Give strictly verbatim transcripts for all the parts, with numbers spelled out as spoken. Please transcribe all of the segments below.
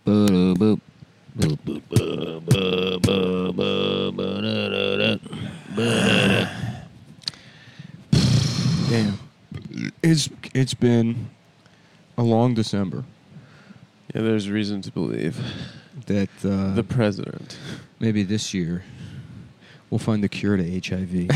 Boop, Damn. It's it's been a long December. Yeah, there's reason to believe that uh, the president maybe this year we'll find the cure to H I V.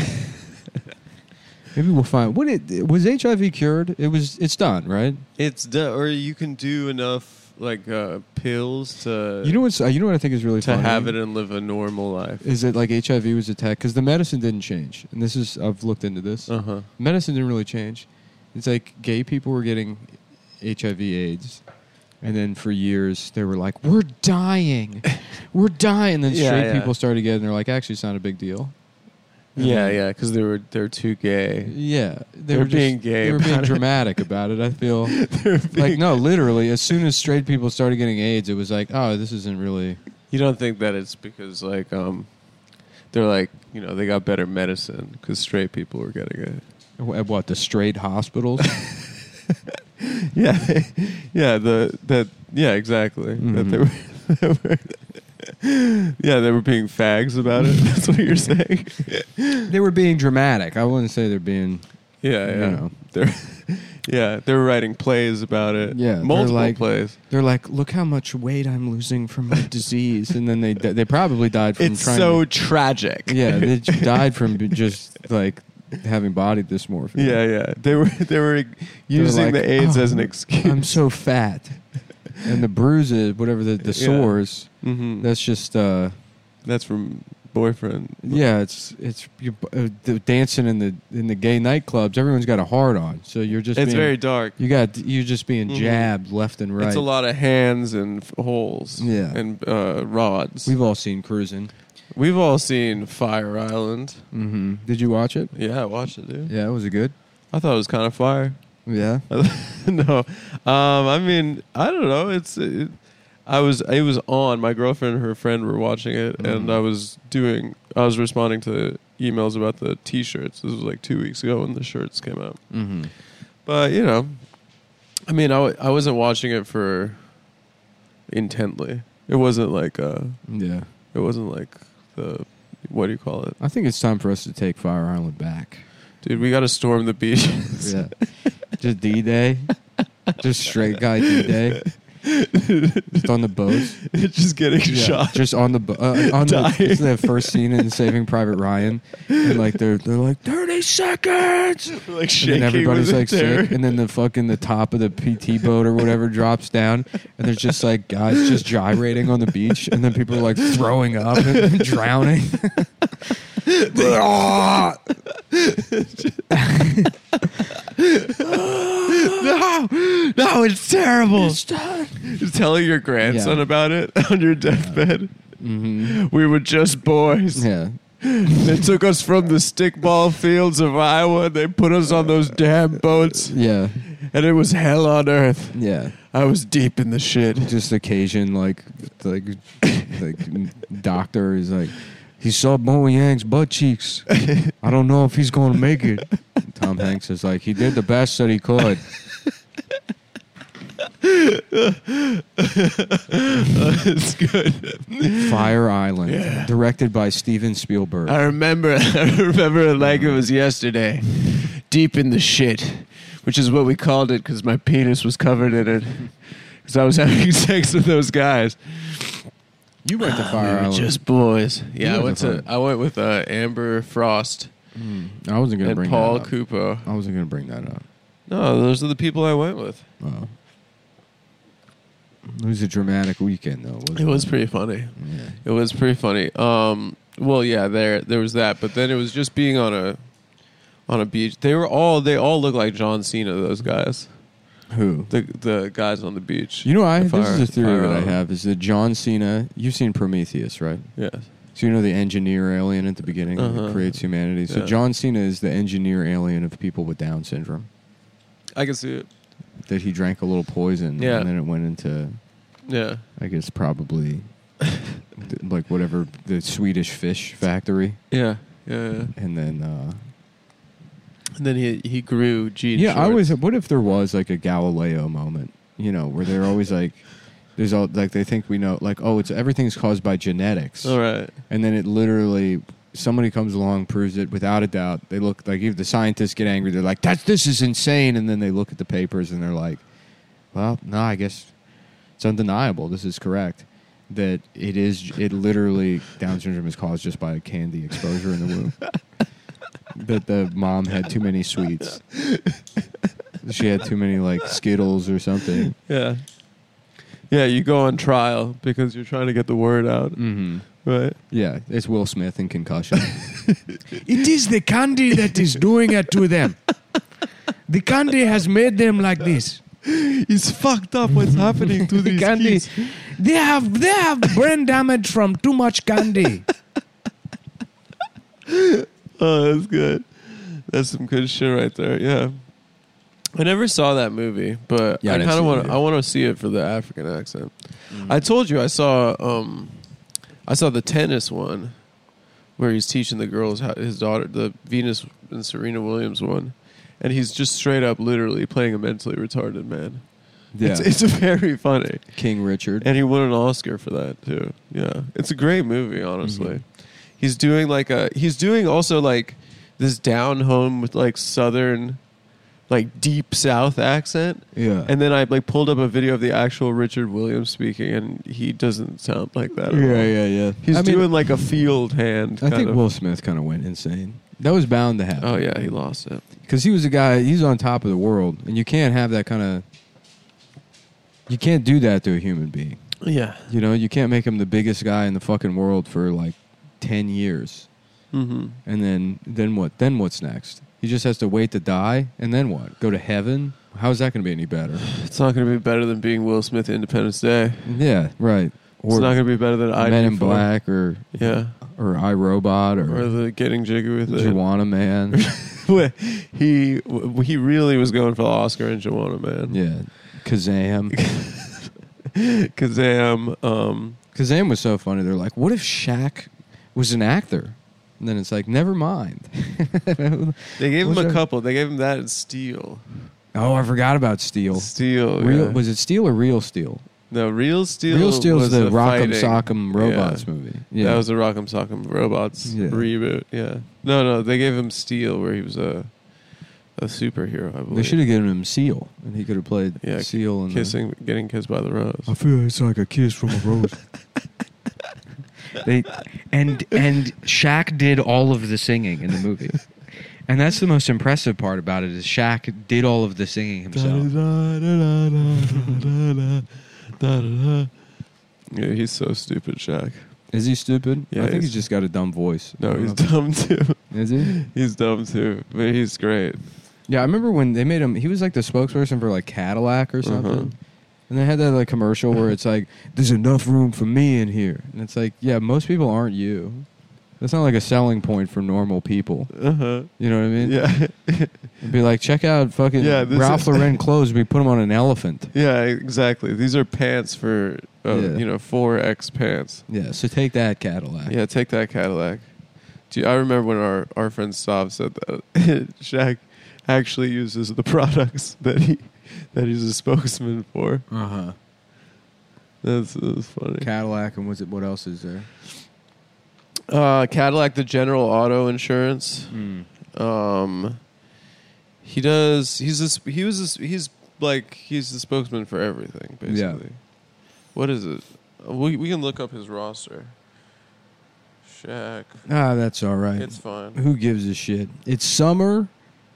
Maybe we'll find when it was H I V cured. It was. It's done, right? It's done, or you can do enough like uh, pills to You know what's? Uh, you know what I think is really to funny? have it and live a normal life. Is it like H I V was attacked because the medicine didn't change? And this is I've looked into this. Uh huh. Medicine didn't really change. It's like gay people were getting H I V/AIDS, and then for years they were like, "We're dying, we're dying." And then Yeah, straight yeah. people started getting. They're like, "Actually, it's not a big deal." And Yeah, then- yeah, because they were they're too gay. Yeah, they They're were just- being gay They were being about it. dramatic about it. I feel They're like being- no, literally. As soon as straight people started getting AIDS, it was like, "Oh, this isn't really." You don't think that it's because like um, they're like you know they got better medicine because straight people were getting it. At what, the straight hospitals? Yeah, yeah, the that yeah exactly Mhm. that they were, they were yeah they were being fags about it. That's what you're saying. They were being dramatic. I wouldn't say they're being. Yeah, You yeah. know. They're yeah, they were writing plays about it. Yeah, they're multiple like- plays. They're like, look how much weight I'm losing from my disease, and then they they probably died from It's trying. so to, tragic. yeah, they died from just like having body dysmorphia. Yeah, yeah. They were they were using like, the AIDS "Oh, as an excuse. I'm so fat, and the bruises, whatever the, the Yeah. sores, hmm that's just. Uh, That's from boyfriend. Yeah, it's it's you, uh, the dancing in the in the gay nightclubs. Everyone's got a hard on, so you're just. It's being, very dark. You got you're just being Mhm. jabbed left and right. It's a lot of hands and f- holes. Yeah. and uh, rods. We've all seen Cruising. We've all seen Fire Island. Mm-hmm. Did you watch it? Yeah, I watched it, dude. Yeah, was it good? I thought it was kind of fire. Yeah. No, um, I mean, I don't know. It's it, I was it was on. My girlfriend and her friend were watching it, and Mhm. I was doing. I was responding to emails about the T-shirts. This was like two weeks ago when the shirts came out. Mm-hmm. But you know, I mean, I, w- I wasn't watching it for intently. It wasn't like uh, Yeah. it wasn't like the what do you call it, I think it's time for us to take Fire Island back. dude? We got to storm the beaches. Yeah. Just D-Day. Just straight guy D-Day. Just on the boats. Just getting Yeah, shot. just on the bo- uh, on the, Dying. isn't that first scene in Saving Private Ryan, and like they're they're like thirty seconds, like and shaking then everybody's with like terror. sick, and then the fucking the top of the P T boat or whatever drops down, and there's just like guys just gyrating on the beach, and then people are like throwing up and drowning. No, no, it's terrible. Just telling your grandson Yeah. about it on your deathbed. Mm-hmm. We were just boys. Yeah. They took us from the stickball fields of Iowa. They put us on those damn boats, Yeah. and it was hell on earth. Yeah. I was deep in the shit. Just occasion, like, like, like, doctor is like, he saw Bowen Yang's butt cheeks. I don't know if he's going to make it. Tom Hanks is like, he did the best that he could. It's good. Fire Island, Yeah. directed by Steven Spielberg. I remember. I remember it like it was yesterday. Deep in the shit, which is what we called it because my penis was covered in it. Because I was having sex with those guys. You went to We Fire were Island. just boys. Yeah, I went went to to. I went with uh, Amber Frost Mm, I wasn't going to and bring Paul that up. Kupo. I wasn't going to bring that up. No, those are the people I went with. Oh. It was a dramatic weekend, though. Wasn't It was pretty funny. Yeah. It was pretty funny. Um, well, yeah, there there was that, but then it was just being on a on a beach. They were all they all look like John Cena. Those guys, Who? the the guys on the beach. You know, I The this fire- is a theory fire that I island. have, is that John Cena, you've seen Prometheus, right? Yes. So you know the engineer alien at the beginning Uh-huh. that creates humanity. So Yeah. John Cena is the engineer alien of people with Down syndrome. I can see it. That he drank a little poison, Yeah. and then it went into, Yeah. I guess, probably th- like whatever, the Swedish fish factory, Yeah. Yeah. yeah. and then uh, And then he he grew jean yeah, I shorts. was. What if there was like a Galileo moment, you know, where they're always like, There's all like they think we know like oh it's everything's caused by genetics. All right. And then it literally somebody comes along, proves it without a doubt. They look like if the scientists get angry, they're like that's this is insane, and then they look at the papers and they're like, well, no, I guess it's undeniable. This is correct. That it is it literally Down syndrome is caused just by candy exposure in the womb. That the mom had too many sweets. She had too many like Skittles or something. Yeah. Yeah, you go on trial because you're trying to get the word out. Mm-hmm. Right? Yeah, it's Will Smith in Concussion. It is the candy that is doing it to them. The candy has made them like this. It's fucked up what's happening to these candy. kids. They have they have brain damage from too much candy. Oh, that's good. That's some good shit right there. Yeah. I never saw that movie, but Yeah, I I didn't kind of see it want either. I want to see it for the African accent. I told you I saw um I saw the tennis one where he's teaching the girls how his daughter the Venus and Serena Williams one, and he's just straight up literally playing a mentally retarded man. Yeah, It's it's very funny. King Richard. And he won an Oscar for that too. Yeah, it's a great movie. Honestly, Mm-hmm. he's doing like a he's doing also like this down home with like southern, like deep South accent. Yeah, And then I like pulled up a video of the actual Richard Williams speaking, and he doesn't sound like that. At yeah, all. yeah, yeah. He's I mean, doing like a field hand. I kind think of. Will Smith kind of went insane. That was bound to happen. Oh yeah, he lost it. Because he was a guy, he's on top of the world, and you can't have that kind of. You can't do that to a human being. Yeah. You know, you can't make him the biggest guy in the fucking world for like ten years. Mm-hmm. And then, then what? Then what's next? He just has to wait to die, and then what? Go to heaven? How's that going to be any better? It's not going to be better than being Will Smith Independence Day. Yeah, right. It's not going to be better than I Men in Black, or Yeah. or iRobot, or, Or the Getting Jiggy with It. Juwanna Man. he he really was going for the Oscar in Juwanna Man. Yeah, Kazam. Kazam. Um, Kazam was so funny. They're like, "What if Shaq was an actor?" And then it's like, "Never mind." they gave him Was a there- couple. They gave him that and Steel. Oh, I forgot about Steel. Steel. Real, yeah. Was it Steel or Real Steel? No, Real Steel. Real Steel's was the the Rock'em fighting. Sock'em Robots Yeah. movie. Yeah, That was the Rock'em Sock'em Robots Yeah. reboot. Yeah. No, no, they gave him Steel, where he was a a superhero. I believe. They should have given him Seal, and he could have played Yeah, Seal. And kissing, getting kissed by the rose. I feel it's like a kiss from a rose. they and and Shaq did all of the singing in the movie, and that's the most impressive part about it is Shaq did all of the singing himself. Yeah, he's so stupid, Shaq. Is he stupid? Yeah, I think he's- he's just got a dumb voice. I No, don't he's know. dumb too. Is he? He's dumb too, but he's great. Yeah, I remember when they made him. He was like the spokesperson for like Cadillac or something. Uh-huh. And they had that like commercial where it's like, "There's enough room for me in here," and it's like, yeah, most people aren't you. That's not like a selling point for normal people. Uh huh. You know what I mean? Yeah. It'd be like, check out fucking Yeah, this Ralph is- Lauren clothes. We put them on an elephant. Yeah, exactly. These are pants for, uh, Yeah. you know, four X pants. Yeah, so take that Cadillac. Yeah, take that Cadillac. Do you, I remember when our, our friend Stav said that Shaq actually uses the products that he that he's a spokesman for. Uh huh. That's, that's funny. Cadillac, and what's it? What else is there? Uh, Cadillac, the General Auto Insurance. Mm. Um, he does. He's this. He was. This, he's like. He's the spokesman for everything. Basically. Yeah. What is it? We we can look up his roster. Shaq. Ah, that's all right. It's fine. Who gives a shit? It's summer,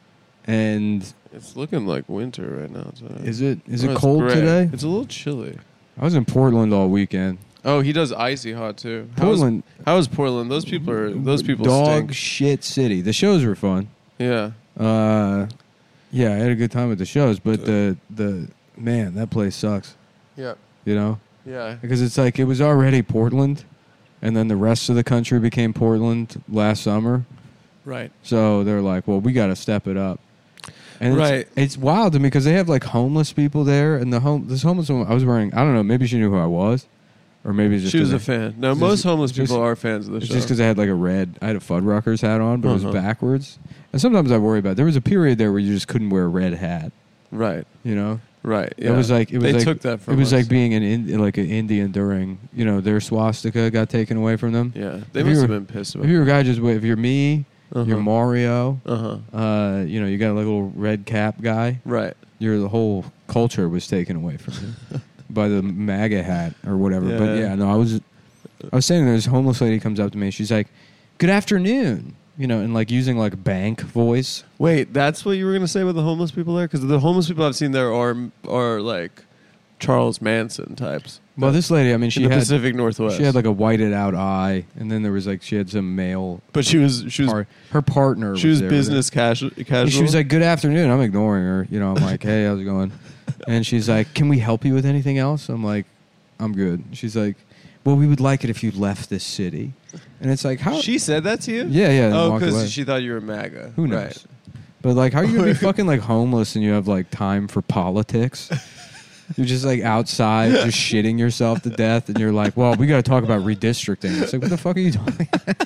and It's looking like winter right now. So. is it is Oh, it it's cold gray. today? It's a little chilly. I was in Portland all weekend. Oh, he does icy hot too. How is- Portland, How is Portland? Those people are. Those people dog stink. shit city. The shows were fun. Yeah. Uh, yeah, I had a good time at the shows, but the the man, that place sucks. Yeah. You know, Yeah. because it's like it was already Portland, and then the rest of the country became Portland last summer. Right. So they're like, well, we got to step it up. And Right. it's, it's wild to me because they have like homeless people there, and the home this homeless woman I was wearing. I don't know. Maybe she knew who I was, or maybe it's just She was 'cause a I- fan. No, just- most homeless just- people are fans of the It's show. just because I had like a red. I had a Fuddruckers hat on, but it Uh-huh. was backwards. And sometimes I worry about. There was a period there where you just couldn't wear a red hat. Right. You know. Right. Yeah. It was like it was they like, took that from it was us. like being an in, like an Indian during you know their swastika got taken away from them. Yeah. They If must you have were- been pissed about If you're a guy just if you're me, uh-huh. you're Mario, Uh-huh. uh, you know you got a little red cap guy. Right. Your the whole culture was taken away from you by the MAGA hat or whatever. Yeah. But yeah, no, I was I was saying this homeless lady comes up to me. She's like, "Good afternoon," you know, and like using like bank voice. Wait, that's what you were going to say about the homeless people there? Because the homeless people I've seen there are are like Charles Manson types. Well, this lady, I mean, she in the had Pacific Northwest. she had like a whited out eye, and then there was like she had some male. but she was she was Par- her partner. she was there with her. business casual. And casual. she was like, "Good afternoon." I'm ignoring her. You know, I'm like, "Hey, how's it going?" And she's like, "Can we help you with anything else?" I'm like, "I'm good." She's like, "Well, we would like it if you left this city." And it's like, how? she said that to you? yeah, yeah. and Oh, walked away. because she thought you were MAGA. Who knows? Right. But like, how are you gonna be fucking like homeless and you have like time for politics? You're just like outside, just shitting yourself to death, and you're like, "Well, we got to talk about redistricting." It's like, what the fuck are you talking?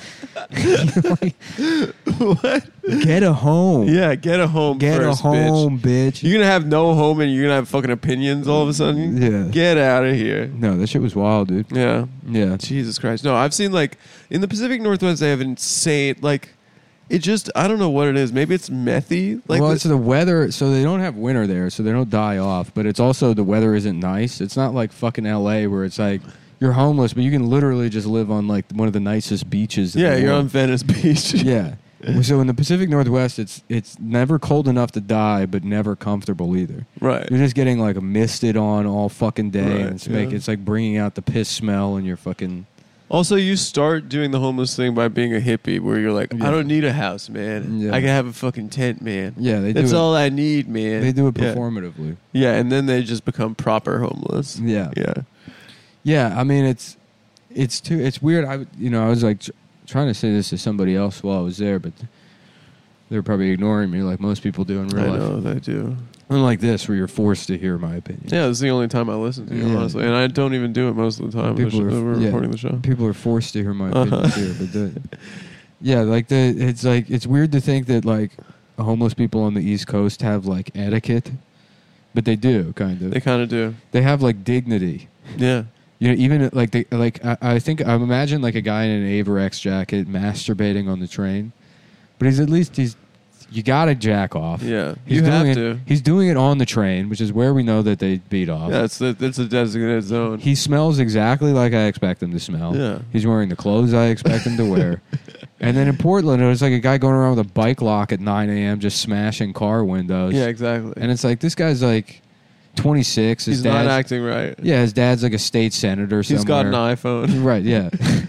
like, What? get a home. Yeah, get a home Get first, a home, bitch. bitch. You're going to have no home and you're going to have fucking opinions all of a sudden? Yeah. Get out of here. No, that shit was wild, dude. Yeah. Yeah. Jesus Christ. No, I've seen like in the Pacific Northwest they have insane like it just I don't know what it is. Maybe it's methy. Like well, the- it's the weather, so they don't have winter there, so they don't die off. But it's also the weather isn't nice. It's not like fucking L A where it's like you're homeless, but you can literally just live on like one of the nicest beaches. in yeah, the you're on world. Venice Beach. Yeah. So in the Pacific Northwest, it's it's never cold enough to die, but never comfortable either. Right. You're just getting like misted on all fucking day, Right, and it's make yeah. it's like bringing out the piss smell, and you're fucking. Also, you start doing the homeless thing by being a hippie, where you're like, Yeah. I don't need a house, man. Yeah. I can have a fucking tent, man. Yeah, they That's do it. all I need, man. They do it Yeah. performatively. Yeah, and then they just become proper homeless. Yeah. Yeah. Yeah, I mean it's it's too it's weird. I you know I was like tr- trying to say this to somebody else while I was there, but they're probably ignoring me like most people do in real I life. know they do. Unlike this, where you're forced to hear my opinion. Yeah, this is the only time I listen to you, Yeah. honestly, and I don't even do it most of the time. People People are- we're yeah. recording the show. People are forced to hear my opinion Uh-huh. too, but the, yeah, like the it's like it's weird to think that like homeless people on the East Coast have like etiquette, but they do kind of. They kind of do. They have like dignity. Yeah. You know, even like they like I, I think I imagine like a guy in an Averex jacket masturbating on the train, but he's at least he's you gotta jack off. Yeah. He's You doing have it, to. He's doing it on the train, which is where we know that they beat off. Yeah, it's the, it's a designated zone. He smells exactly like I expect him to smell. Yeah. He's wearing the clothes I expect him to wear. And then in Portland, it was like a guy going around with a bike lock at nine a.m. just smashing car windows. Yeah, exactly. And it's like, this guy's like twenty-six. His He's not dad's- acting right. Yeah, his dad's like a state senator somewhere. He's got an iPhone. Right, yeah.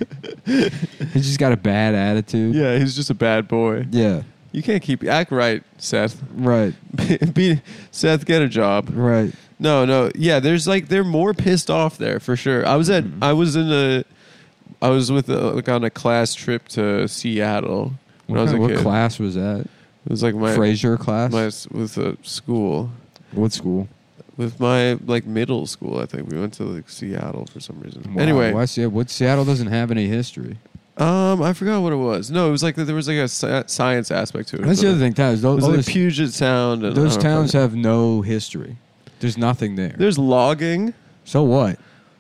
He's just got a bad attitude. Yeah, he's just a bad boy. Yeah. You can't keep act right, Seth. Right. Be, Seth, get a job. Right. No, no, yeah. There's like they're more pissed off there for sure. I was at Mhm. I was in a I was with a, like on a class trip to Seattle when What, I was kind- a what kid. class was that? It was like my Fraser class? my s- with a school What school? with my like middle school. I think we went to like Seattle for some reason. Wow, Anyway, why Se- what Seattle doesn't have any history. um, I forgot what it was. No, it was like there was like a sci- science aspect to it. That's the other thing, towns. It Those, was all like this- Puget Sound. And those I don't know, towns fucking- have no history. There's nothing there. There's logging. So what?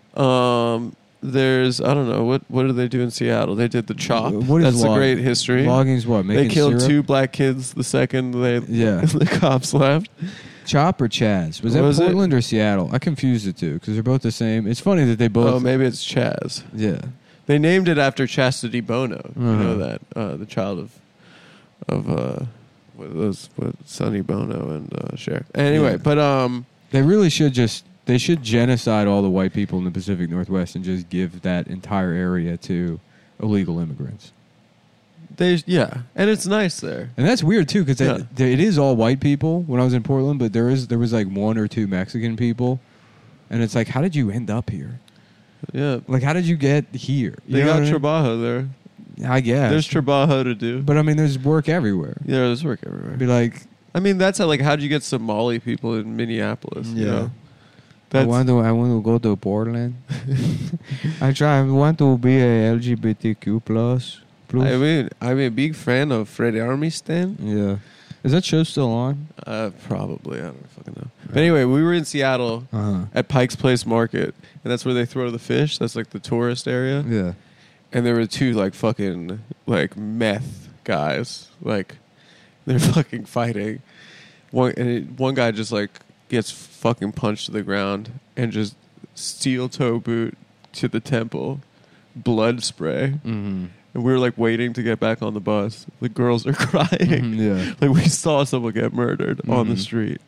Um, there's I don't know what what do they do in Seattle? They did the chop. What is That's a log- great history. Logging's what? They Making killed syrup? two black kids the second they Yeah. the cops left. Chop or Chaz? Was that Was it? Portland or Seattle? I confused the two because they're both the same. It's funny that they both. Oh, maybe it's Chaz. Yeah. They named it after Chastity Bono. You Uh-huh. know that uh, the child of of uh, what was what Sonny Bono and uh, Cher. Anyway, Yeah. but um, They really should just. They should genocide all the white people in the Pacific Northwest and just give that entire area to illegal immigrants. they yeah, and it's nice there. And that's weird too, because Yeah. it is all white people when I was in Portland, but there is there was like one or two Mexican people, and it's like, how did you end up here? Yeah, Like, how did you get here? You they know got what I mean? trabajo there. I guess There's trabajo to do. but I mean, there's work everywhere. Yeah, there's work everywhere. Be like, I mean, that's how like how would you get Somali people in Minneapolis? You Yeah. know? I That's, want to I want to go to Portland. I try. I want to be a L G B T Q plus. plus. I mean, I'm a big fan of Fred Armisen. Yeah. Is that show still on? Uh, probably. I don't fucking know. But anyway, we were in Seattle Uh-huh. at Pike's Place Market, and that's where they throw the fish. That's like the tourist area. Yeah. And there were two like fucking like meth guys. Like they're fucking fighting. One and it, one guy just like gets fucking punched to the ground and just steel toe boot to the temple, blood spray. Mm-hmm. And we were like waiting to get back on the bus. The girls are crying. Mhm, yeah. Like we saw someone get murdered on the Mhm. street.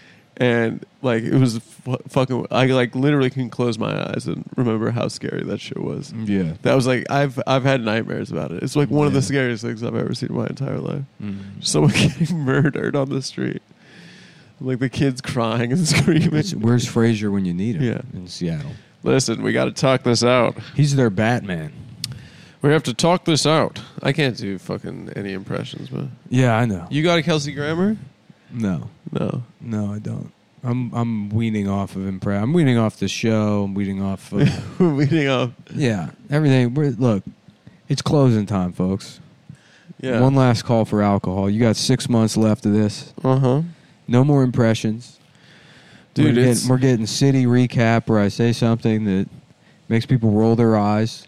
And like it was f- fucking I like literally can close my eyes and remember how scary that shit was. Yeah. That was like I've I've had nightmares about it. It's like one of the Yeah. scariest things I've ever seen in my entire life. Mm-hmm. Someone getting murdered on the street. Like the kids crying and screaming. Where's Frazier when you need him? Yeah. In Seattle. Listen, we got to talk this out. He's their Batman. We have to talk this out. I can't do fucking any impressions, but Yeah, I know. you got a Kelsey Grammer? No. No. No, I don't. I'm I'm weaning off of impress. I'm weaning off the show. I'm weaning off of We're meeting up. yeah, everything. We're, look, it's closing time, folks. Yeah. One last call for alcohol. You got six months left of this. Uh huh. No more impressions. Dude, we're it's- getting, we're getting city recap where I say something that makes people roll their eyes.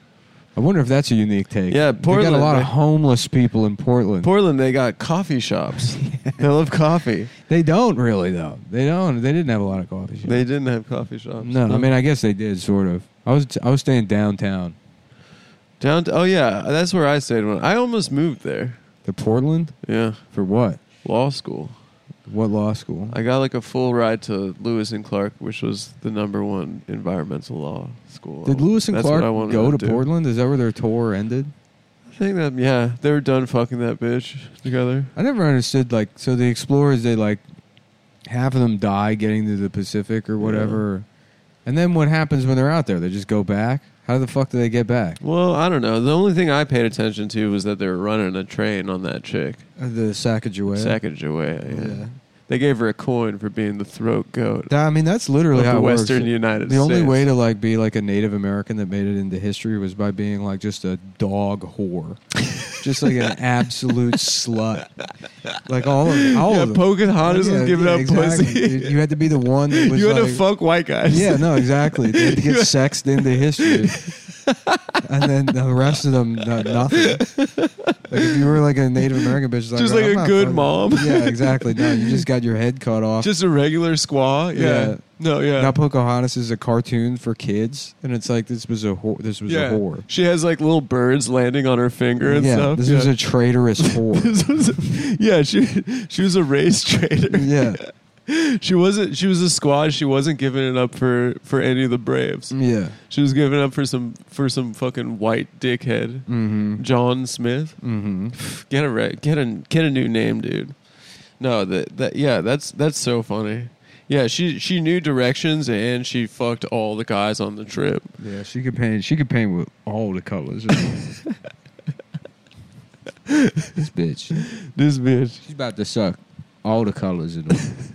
I wonder if that's a unique take. Yeah, We got Portland, a lot of they- homeless people in Portland. Portland, they got coffee shops. They love coffee. They don't really though. They don't. They didn't have a lot of coffee shops. They didn't have coffee shops. no, I mean I guess they did sort of. I was I was staying downtown. down. To, oh yeah, that's where I stayed. When I almost moved there. To Portland Yeah, for what? law school. What law school? I got like a full ride to Lewis and Clark, which was the number one environmental law school. Did Lewis and That's Clark what I wanted go to do. Portland? Is that where their tour ended? I think that yeah, they were done fucking that bitch together. I never understood like so the explorers they like half of them die getting to the Pacific or whatever. And then what happens when they're out there? They just go back? How the fuck do they get back? Well, I don't know. The only thing I paid attention to was that they were running a train on that chick, Uh, the Sacagawea. Sacagawea. Yeah. Yeah. They gave her a coin for being the throat goat That- I mean that's literally of how the it works. Western United The States. only way to like be like a Native American that made it into history was by being like just a dog whore, just like an absolute slut. Like all of all yeah, of them. Pocahontas Yeah, was giving yeah, up exactly. pussy. You, you had to be the one that was You had like, to fuck white guys. yeah, no, exactly. They had to get sexed into history, and then the rest of them no, nothing. Like if you were like a Native American bitch, like, Just "Oh, like I'm a not good fucking-" mom. Yeah, exactly. No, you just got your head cut off. Just a regular squaw. Yeah. Yeah. No, yeah. Now Pocahontas is a cartoon for kids, and it's like this was a whore. This was yeah. a whore. She has like little birds landing on her finger and yeah, stuff. this yeah. was a traitorous whore. This was a- yeah, she she was a race traitor. yeah, She wasn't. She was a squad. She wasn't giving it up for, for any of the Braves. yeah. She was giving up for some for some fucking white dickhead, Mm-hmm. John Smith. Mm-hmm. Get a re- get a get a new name, dude. No, that that yeah, that's that's so funny. Yeah, she she knew directions and she fucked all the guys on the trip. Yeah, she could paint. She could paint with all the colors. This bitch, This bitch. she's about to suck all the colors in them.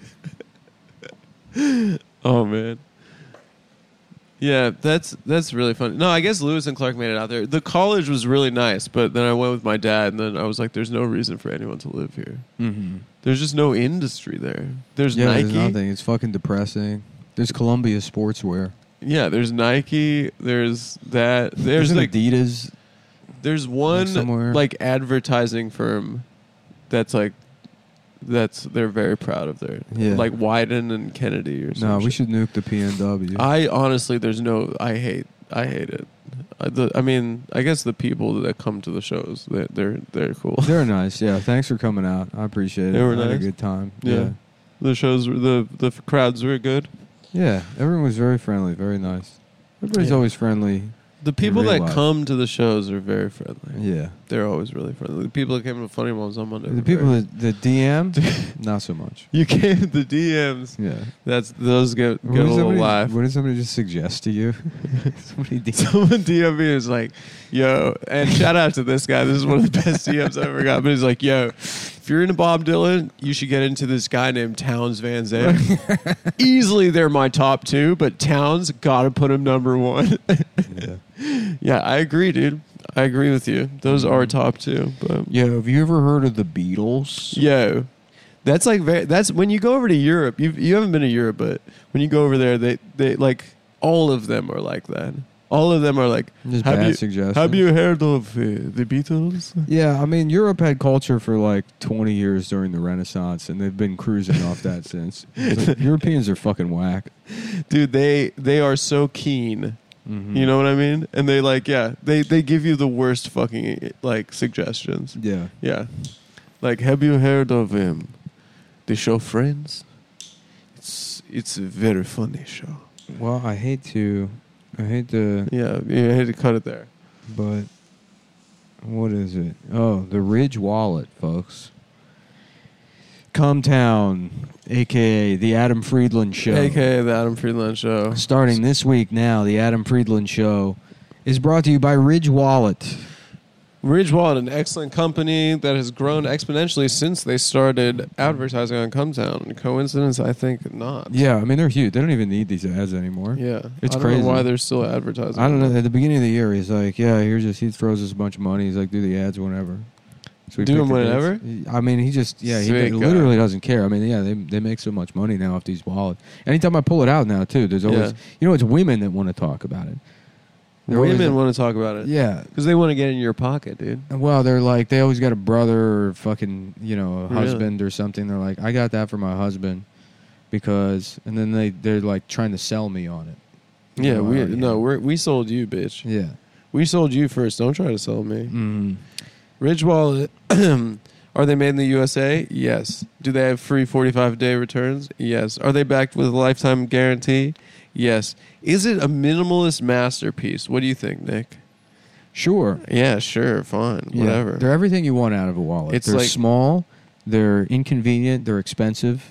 Oh man. Yeah, that's that's really funny. No, I guess Lewis and Clark made it out there. The college was really nice, but then I went with my dad, and then I was like, "There's no reason for anyone to live here. Mm-hmm. There's just no industry there. There's Yeah, Nike. there's nothing. It's fucking depressing. There's Columbia Sportswear. Yeah, there's Nike. There's that. There's, There's an like Adidas. there's one somewhere. like advertising firm that's like that's they're very proud of their Yeah. like Wyden and Kennedy or something. No, we should nuke the P N W. I honestly, there's no. I hate. I hate it. I, the, I mean, I guess the people that come to the shows, they're they're, they're cool. They're nice. Yeah, thanks for coming out. I appreciate it. They were I had a nice. good time. Yeah. Yeah. The shows, were, the the crowds were good. Yeah, everyone was very friendly, very nice. Everybody's Yeah. always friendly. The people real that life. come to the shows are very friendly. Yeah. They're always really friendly. The people that came to Funny Moms on Monday. The were people very- that, that D M'd, not so much. you came the D Ms. Yeah. That's those get What get a did little somebody, laugh. what did somebody just suggest to you? Somebody D M'd. Someone D M me is like, yo, and shout out to this guy. This is one of the best D Ms I've ever got. But he's like, yo, if you're into Bob Dylan, you should get into this guy named Towns Van Zandt. Easily, they're my top two, but Towns gotta put him number one. Yeah. Yeah, I agree, dude. I agree with you. Those are top two. But Yeah, have you ever heard of the Beatles? yo, that's like very, that's when you go over to Europe. You you haven't been to Europe, but when you go over there, they they like all of them are like that. All of them are like. Just have bad you, suggestions. Have you heard of uh, the Beatles? Yeah, I mean, Europe had culture for like twenty years during the Renaissance, and they've been cruising off that since. Like, Europeans are fucking whack. Dude, they they are so keen. Mm-hmm. You know what I mean? And they like, yeah, they they give you the worst fucking like suggestions. Yeah. Yeah, like, have you heard of um, the show Friends? It's it's a very funny show. Well, I hate to, I hate to, Yeah, you had to cut it there. but what is it? Oh, the Ridge Wallet, folks. Cometown, a k a the Adam Friedland Show. A K A the Adam Friedland Show. Starting this week now, the Adam Friedland Show is brought to you by Ridge Wallet. Ridge Wallet, an excellent company that has grown exponentially since they started advertising on Cometown. Coincidence? I think not. Yeah, I mean, they're huge. They don't even need these ads anymore. Yeah. It's I don't crazy. know why they're still advertising. I don't know. At the beginning of the year, he's like, yeah, here's just, he throws us a bunch of money. He's like, do the ads whenever. So we Do pick them the whenever? dates. I mean, he just, yeah, he Sweet guy. literally doesn't care. I mean, yeah, they they make so much money now off these wallets. Anytime I pull it out now, too, there's always, Yeah. you know, it's women that want to talk about it. They're always Women like- want to talk about it. Yeah. Because they want to get in your pocket, dude. Well, they're like, they always got a brother or fucking, you know, a Really? husband or something. They're like, I got that for my husband because, and then they, they're like trying to sell me on it. Yeah, You know, I we already no, have- we we sold you, bitch. Yeah. We sold you first. Don't try to sell me. Mm. Ridge Wallet, are they made in the U S A? Yes. Do they have free forty-five day returns? Yes. Are they backed with a lifetime guarantee? Yes. Is it a minimalist masterpiece? What do you think, Nick? Sure. Yeah, sure, fine, Yeah. whatever. They're everything you want out of a wallet. It's they're like- small, they're inconvenient, they're expensive.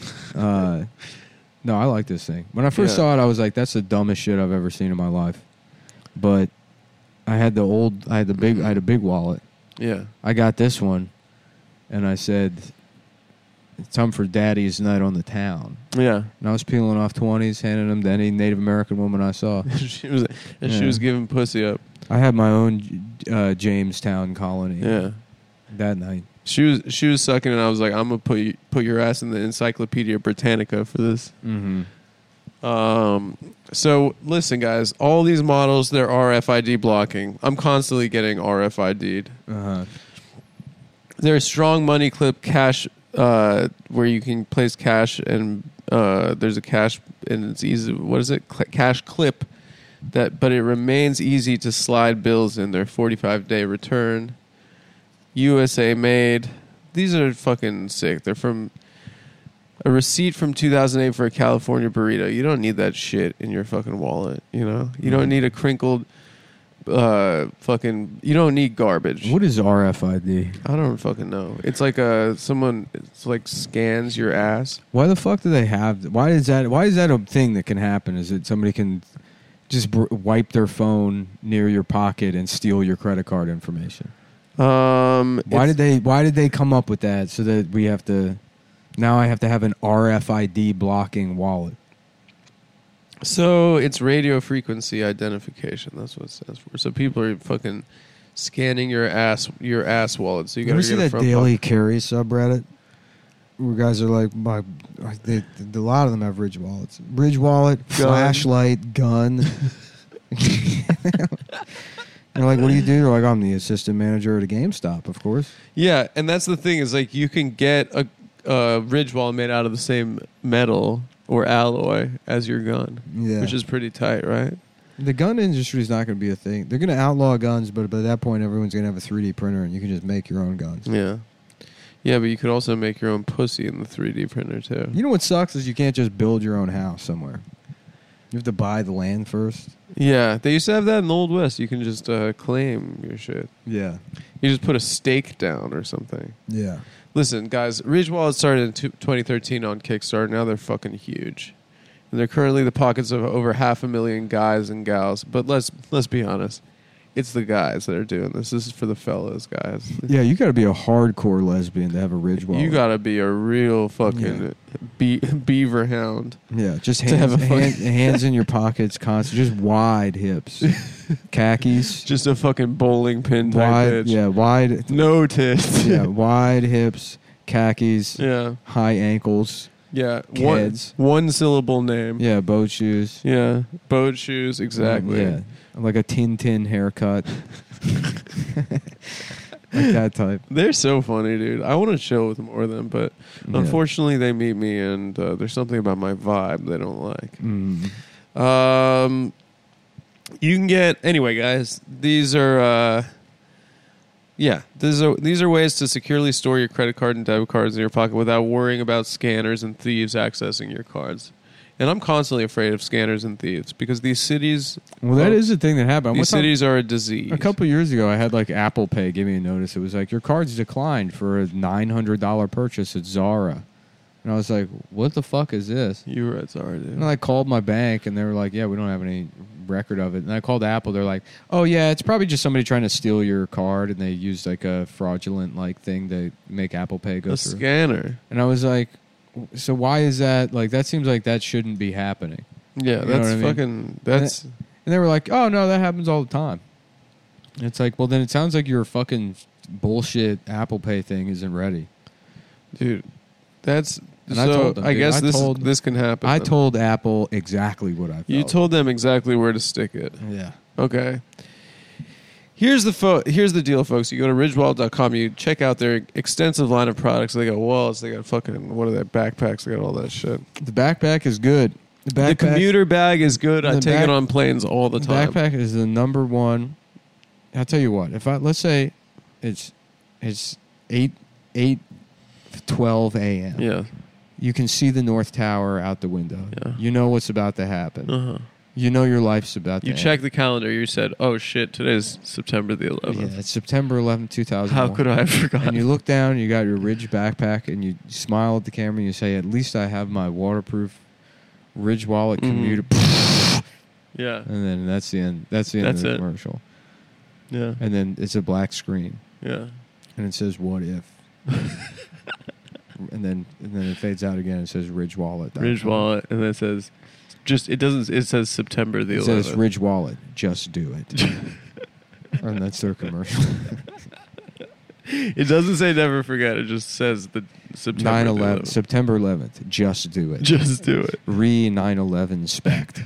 uh, no, I like this thing. When I first Yeah. saw it, I was like, that's the dumbest shit I've ever seen in my life. But I had the old, I had the big, I had a big wallet. Yeah. I got this one, and I said, it's time for daddy's night on the town. Yeah. And I was peeling off twenties, handing them to any Native American woman I saw. she was and she Yeah. was giving pussy up. I had my own uh, Jamestown colony Yeah. that night. She was she was sucking and I was like, I'm gonna put you, put your ass in the Encyclopedia Britannica for this. Mm-hmm. Um so listen guys, all these models they're R F I D blocking. I'm constantly getting R F I D'd. Uh-huh. There's strong money clip cash uh, where you can place cash and uh, there's a cash and it's easy. What is it? Cl- cash clip that, but it remains easy to slide bills in. Their forty-five day return, U S A made. These are fucking sick. They're from a receipt from two thousand eight for a California burrito. You don't need that shit in your fucking wallet. You know, you don't need a crinkled. Uh, fucking, you don't need garbage. What is R F I D? I don't fucking know. It's like a someone. It's like scans your ass. Why the fuck do they have? Why is that? Why is that a thing that can happen? Is it somebody can just br- wipe their phone near your pocket and steal your credit card information? Um, Why it's- did they? Why did they come up with that? So that we have to. Now I have to have an R F I D blocking wallet. So it's radio frequency identification. That's what it stands for. So people are fucking scanning your ass, your ass wallet. So you You got ever to see get a that front daily pocket. carry subreddit? Where guys are like, my, they, a lot of them have Ridge wallets. Ridge wallet, Gun. flashlight, gun. They're like, what do you do? They're like, I'm the assistant manager at a GameStop, of course. Yeah, and that's the thing is like you can get a, a Ridge wallet made out of the same metal or alloy as your gun, Yeah. which is pretty tight, right? The gun industry is not going to be a thing. They're going to outlaw guns, but by that point, everyone's going to have a three D printer, and you can just make your own guns. Yeah. Yeah, but you could also make your own pussy in the three D printer too. You know what sucks is you can't just build your own house somewhere. You have to buy the land first. Yeah, they used to have that in the Old West. You can just uh, claim your shit. Yeah. You just put a stake down or something. Yeah. Listen, guys, Ridge Wallet started in two- twenty thirteen on Kickstarter. Now they're fucking huge. And they're currently the pockets of over half a million guys and gals. But let's let's be honest. it's the guys that are doing this. This is for the fellas, guys. Yeah, you got to be a hardcore lesbian to have a ridge wallet. You got to be a real fucking Yeah. be- beaver hound. Yeah, just to have hands, a hand, fucking- hands in your pockets, constant, just wide hips, khakis, Just a fucking bowling pin type wide, bitch. yeah, wide, No tits. yeah, wide hips, khakis, yeah. high ankles, Yeah. One, Kids. one syllable name. yeah, boat shoes, Yeah. Boat shoes. Exactly. yeah, like a Tintin haircut, like that type. They're so funny, dude. I want to chill with more of them, but Yeah. unfortunately, they meet me, and uh, there's something about my vibe they don't like. Mm. Um, you can get anyway, guys. These are, uh, yeah, these are these are ways to securely store your credit card and debit cards in your pocket without worrying about scanners and thieves accessing your cards. And I'm constantly afraid of scanners and thieves because these cities, Well, that Oh. is the thing that happened. these What's up- cities are a disease. A couple years ago, I had like Apple Pay give me a notice. It was like, your card's declined for a nine hundred dollars purchase at Zara. And I was like, what the fuck is this? You were at Zara, dude. And I called my bank, and they were like, yeah, we don't have any record of it. And I called Apple. They're like, oh, yeah, it's probably just somebody trying to steal your card, and they used like a fraudulent like thing to make Apple Pay go a through. scanner. And I was like, so why is that? Like, that seems like that shouldn't be happening. Yeah, You know that's what I mean? fucking. That's And they were like, oh, no, that happens all the time. And it's like, well, then it sounds like your fucking bullshit Apple Pay thing isn't ready. dude. That's And so. I told them, I dude, guess I this told- this can happen. I then. told Apple exactly what I felt. you told them exactly where to stick it. Yeah. Okay. Here's the fo- here's the deal, folks. You go to ridge wallet dot com. You check out their extensive line of products. They got wallets. They got fucking what are they? Backpacks. They got all that shit. The backpack is good. The backpack, the commuter bag is good. I the take back- it on planes all the the time. backpack is the number one. I'll tell you what. If I let's say it's it's eight eight twelve a.m. Yeah. You can see the North Tower out the window. Yeah. You know what's about to happen. Uh huh. You know your life's about to You end. check the calendar. You said, "Oh shit, today's September the eleventh." Yeah, it's September eleventh, two thousand one. How could I have forgotten? And you look down, you got your Ridge backpack, and you smile at the camera, and you say, at least I have my waterproof Ridge wallet Mhm. commuter. Yeah. And then that's the end. That's the end That's of the it. commercial. Yeah. And then it's a black screen, Yeah. and it says, what if? and then and then it fades out again. It says Ridge Wallet. Ridge Wallet, and then it says, just it doesn't. It says September the It eleventh. says Ridge Wallet. Just do it. And that's their commercial. It doesn't say never forget. It just says the September nine the eleven eleventh. September eleventh. Just do it. Just do it. Re nine eleven spect.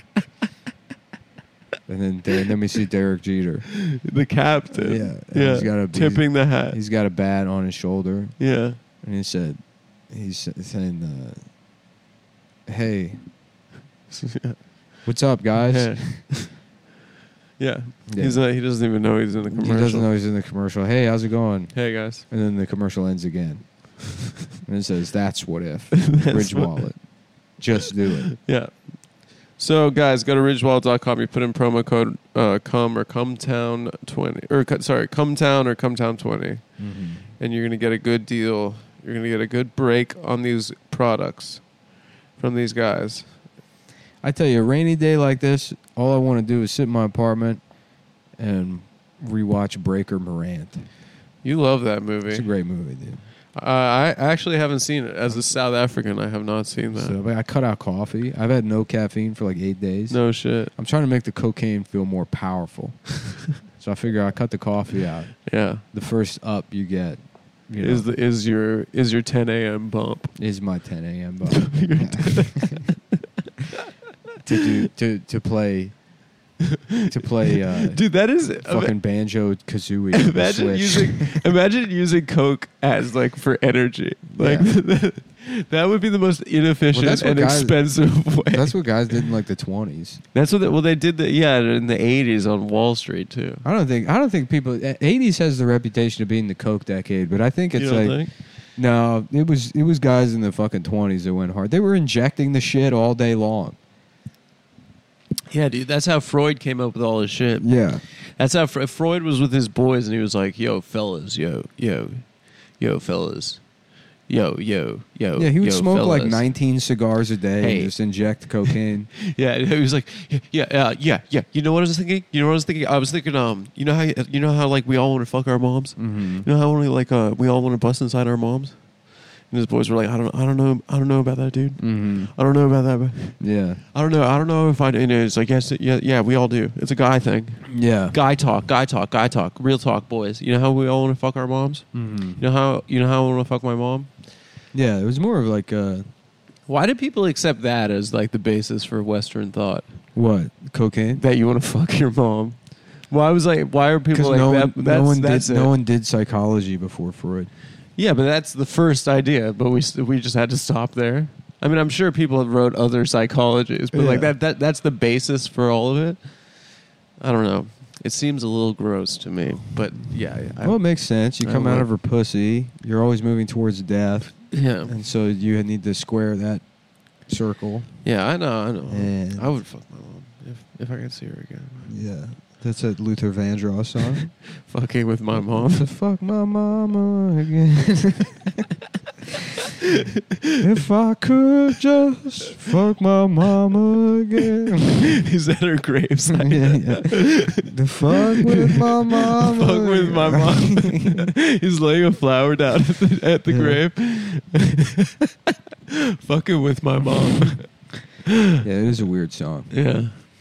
And then there, and then we see Derek Jeter. The captain. Yeah, and Yeah. he's got a- tipping the hat. He's got a bat on his shoulder, Yeah. and he said, he's saying, uh, "Hey, what's up, guys?" Yeah. Yeah. Yeah. He's not, he doesn't even know he's in the He commercial. doesn't know he's in the commercial. Hey, how's it going? Hey guys. And then the commercial ends again, and it says, "That's what if That's Ridge what- Wallet, just do it." Yeah. So guys, go to ridge wallet dot com. You put in promo code uh, come or cometown twenty or co- sorry, cometown or cometown twenty, and you're gonna get a good deal. You're gonna get a good break on these products from these guys. I tell you, a rainy day like this, all I want to do is sit in my apartment and rewatch Breaker Morant. You love that movie. It's a great movie, dude. Uh, I actually haven't seen it. As a South African, I have not seen that. So, but I cut out coffee. I've had no caffeine for like eight days. No shit. I'm trying to make the cocaine feel more powerful. So I figure I cut the coffee out. Yeah. The first up you get you know, Is the is your is your ten a.m. bump? is my ten a.m. bump. to do to to play to play uh, Dude, that is fucking banjo kazooie. Imagine using imagine using coke as like for energy. Like that would be the most inefficient Well, that's what and guys- expensive way. That's what guys did in like the twenties. That's what they, well they did the yeah in the eighties on Wall Street too. I don't think I don't think people eighties has the reputation of being the coke decade, but I think it's You don't like think? no, it was it was guys in the fucking twenties that went hard. They were injecting the shit all day long. Yeah, dude, that's how Freud came up with all his shit. Yeah. That's how Fre- Freud was with his boys, and he was like, "Yo, fellas, yo, yo, yo, fellas, yo, yo, yo. Yeah, he would yo, smoke like fellas. nineteen cigars a day Hey. and just inject cocaine. Yeah, he was like, yeah, yeah, uh, yeah, yeah. You know what I was thinking? You know what I was thinking? I was thinking, um, you know how, you know how like we all want to fuck our moms. Mm-hmm. You know how only like uh, we all want to bust inside our moms. And his boys were like, I don't, I don't know, I don't know about that, dude. Mm-hmm. I don't know about that. But Yeah. I don't know. I don't know if I. And it's like, yes, yeah, yeah. We all do. It's a guy thing. Yeah. Guy talk, guy talk, guy talk. Real talk, boys. You know how we all want to fuck our moms. Mm-hmm. You know how, you know how I want to fuck my mom. Yeah, it was more of like uh Why do people accept that as like the basis for Western thought? what cocaine? That you want to fuck your mom. Why was like? Why are people Because like no, that? one- That's, no one that's did it. no one did psychology before Freud. Yeah, but that's the first idea. But we we just had to stop there. I mean, I'm sure people have wrote other psychologies, but like Yeah. that that that's the basis for all of it. I don't know. It seems a little gross to me, but yeah. I, Well, it makes sense. You I come out would. of her pussy. You're always moving towards death, yeah, and so you need to square that circle. yeah. I know. I know. And- I would fuck my mom if if I could see her again. Yeah, that's a Luther Vandross song. Fucking with my mom. To fuck my mama again. If I could just fuck my mama again. Is that her gravesite? Yeah, yeah. To fuck with my mama. Fuck with my mom. He's laying a flower down at the, at the Yeah. grave. Fucking with my mom. Yeah, it is a weird song. Yeah.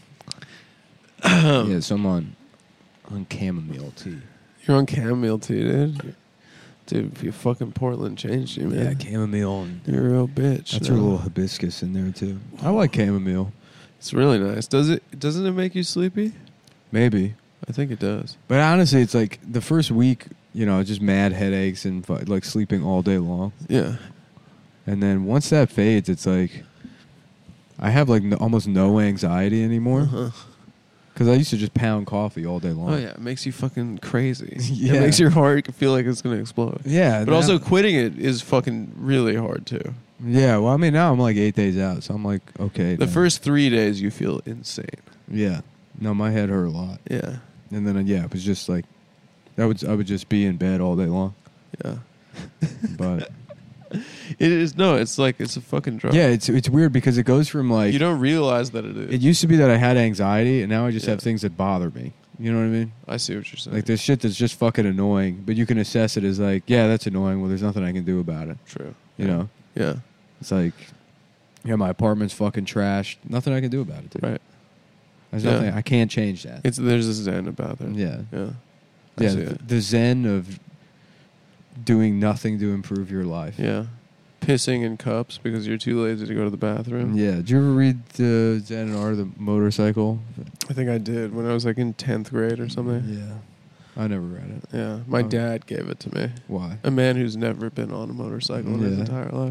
Yeah, so I'm on, on chamomile tea. You're on chamomile tea, dude. Dude, your fucking Portland changed you, Yeah, man. chamomile. And You're a real bitch. that's now. a little hibiscus in there too. I like chamomile. It's really nice. Does it? Doesn't it make you sleepy? Maybe. I think it does. But honestly, it's like the first week, you know, just mad headaches and fu- like sleeping all day long. Yeah. And then once that fades, it's like I have like no, almost no anxiety anymore Uh-huh. because I used to just pound coffee all day long. Oh yeah, it makes you fucking crazy. Yeah. It makes your heart feel like it's gonna explode. Yeah, But now- also quitting it is fucking really hard too. yeah. Well, I mean, now I'm like eight days out, so I'm like, okay. The then. first three days you feel insane. yeah, no, my head hurt a lot, Yeah. and then uh, yeah, it was just like that would I would just be in bed all day long. Yeah. But It is no, it's like it's a fucking drug. yeah, it's it's weird because it goes from like You don't realize that it is. it used to be that I had anxiety, and now I just Yeah. have things that bother me. You know what I mean? I see what you're saying. Like there's shit that's just fucking annoying, but you can assess it as like, yeah, that's annoying. Well, there's nothing I can do about it. True. You know, Yeah. it's like, yeah, my apartment's fucking trashed. Nothing I can do about it. Dude. Right. There's Yeah. nothing I can't change that. It's there's a zen about it. yeah, Yeah. I yeah. see th- it. The zen of doing nothing to improve your life. Yeah. Pissing in cups because you're too lazy to go to the bathroom. Yeah. Did you ever read the Zen and Art of the Motorcycle? I think I did when I was like in tenth grade or something. Yeah. I never read it. Yeah. My Oh. dad gave it to me. Why? A man who's never been on a motorcycle in his Yeah. entire life.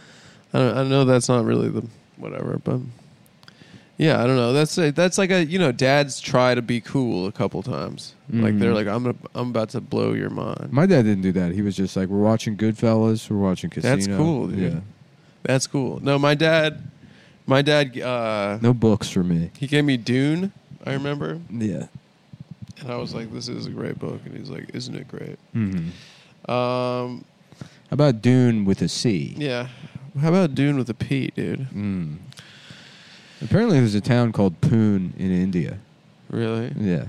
I don't, I know that's not really the whatever, but yeah, I don't know. That's a, that's like a you know, dads try to be cool a couple times. Like Mhm. they're like, I'm gonna, I'm about to blow your mind. My dad didn't do that. He was just like, we're watching Goodfellas, we're watching Casino. That's cool, dude. Yeah. That's cool. No, my dad, my dad, uh, No books for me. he gave me Dune. I remember, Yeah. and I was like, this is a great book, and he's like, isn't it great? Mm-hmm. Um, How about Dune with a C? yeah. How about Dune with a P, dude? Mm. Apparently, there's a town called Pune in India. Really? Yeah.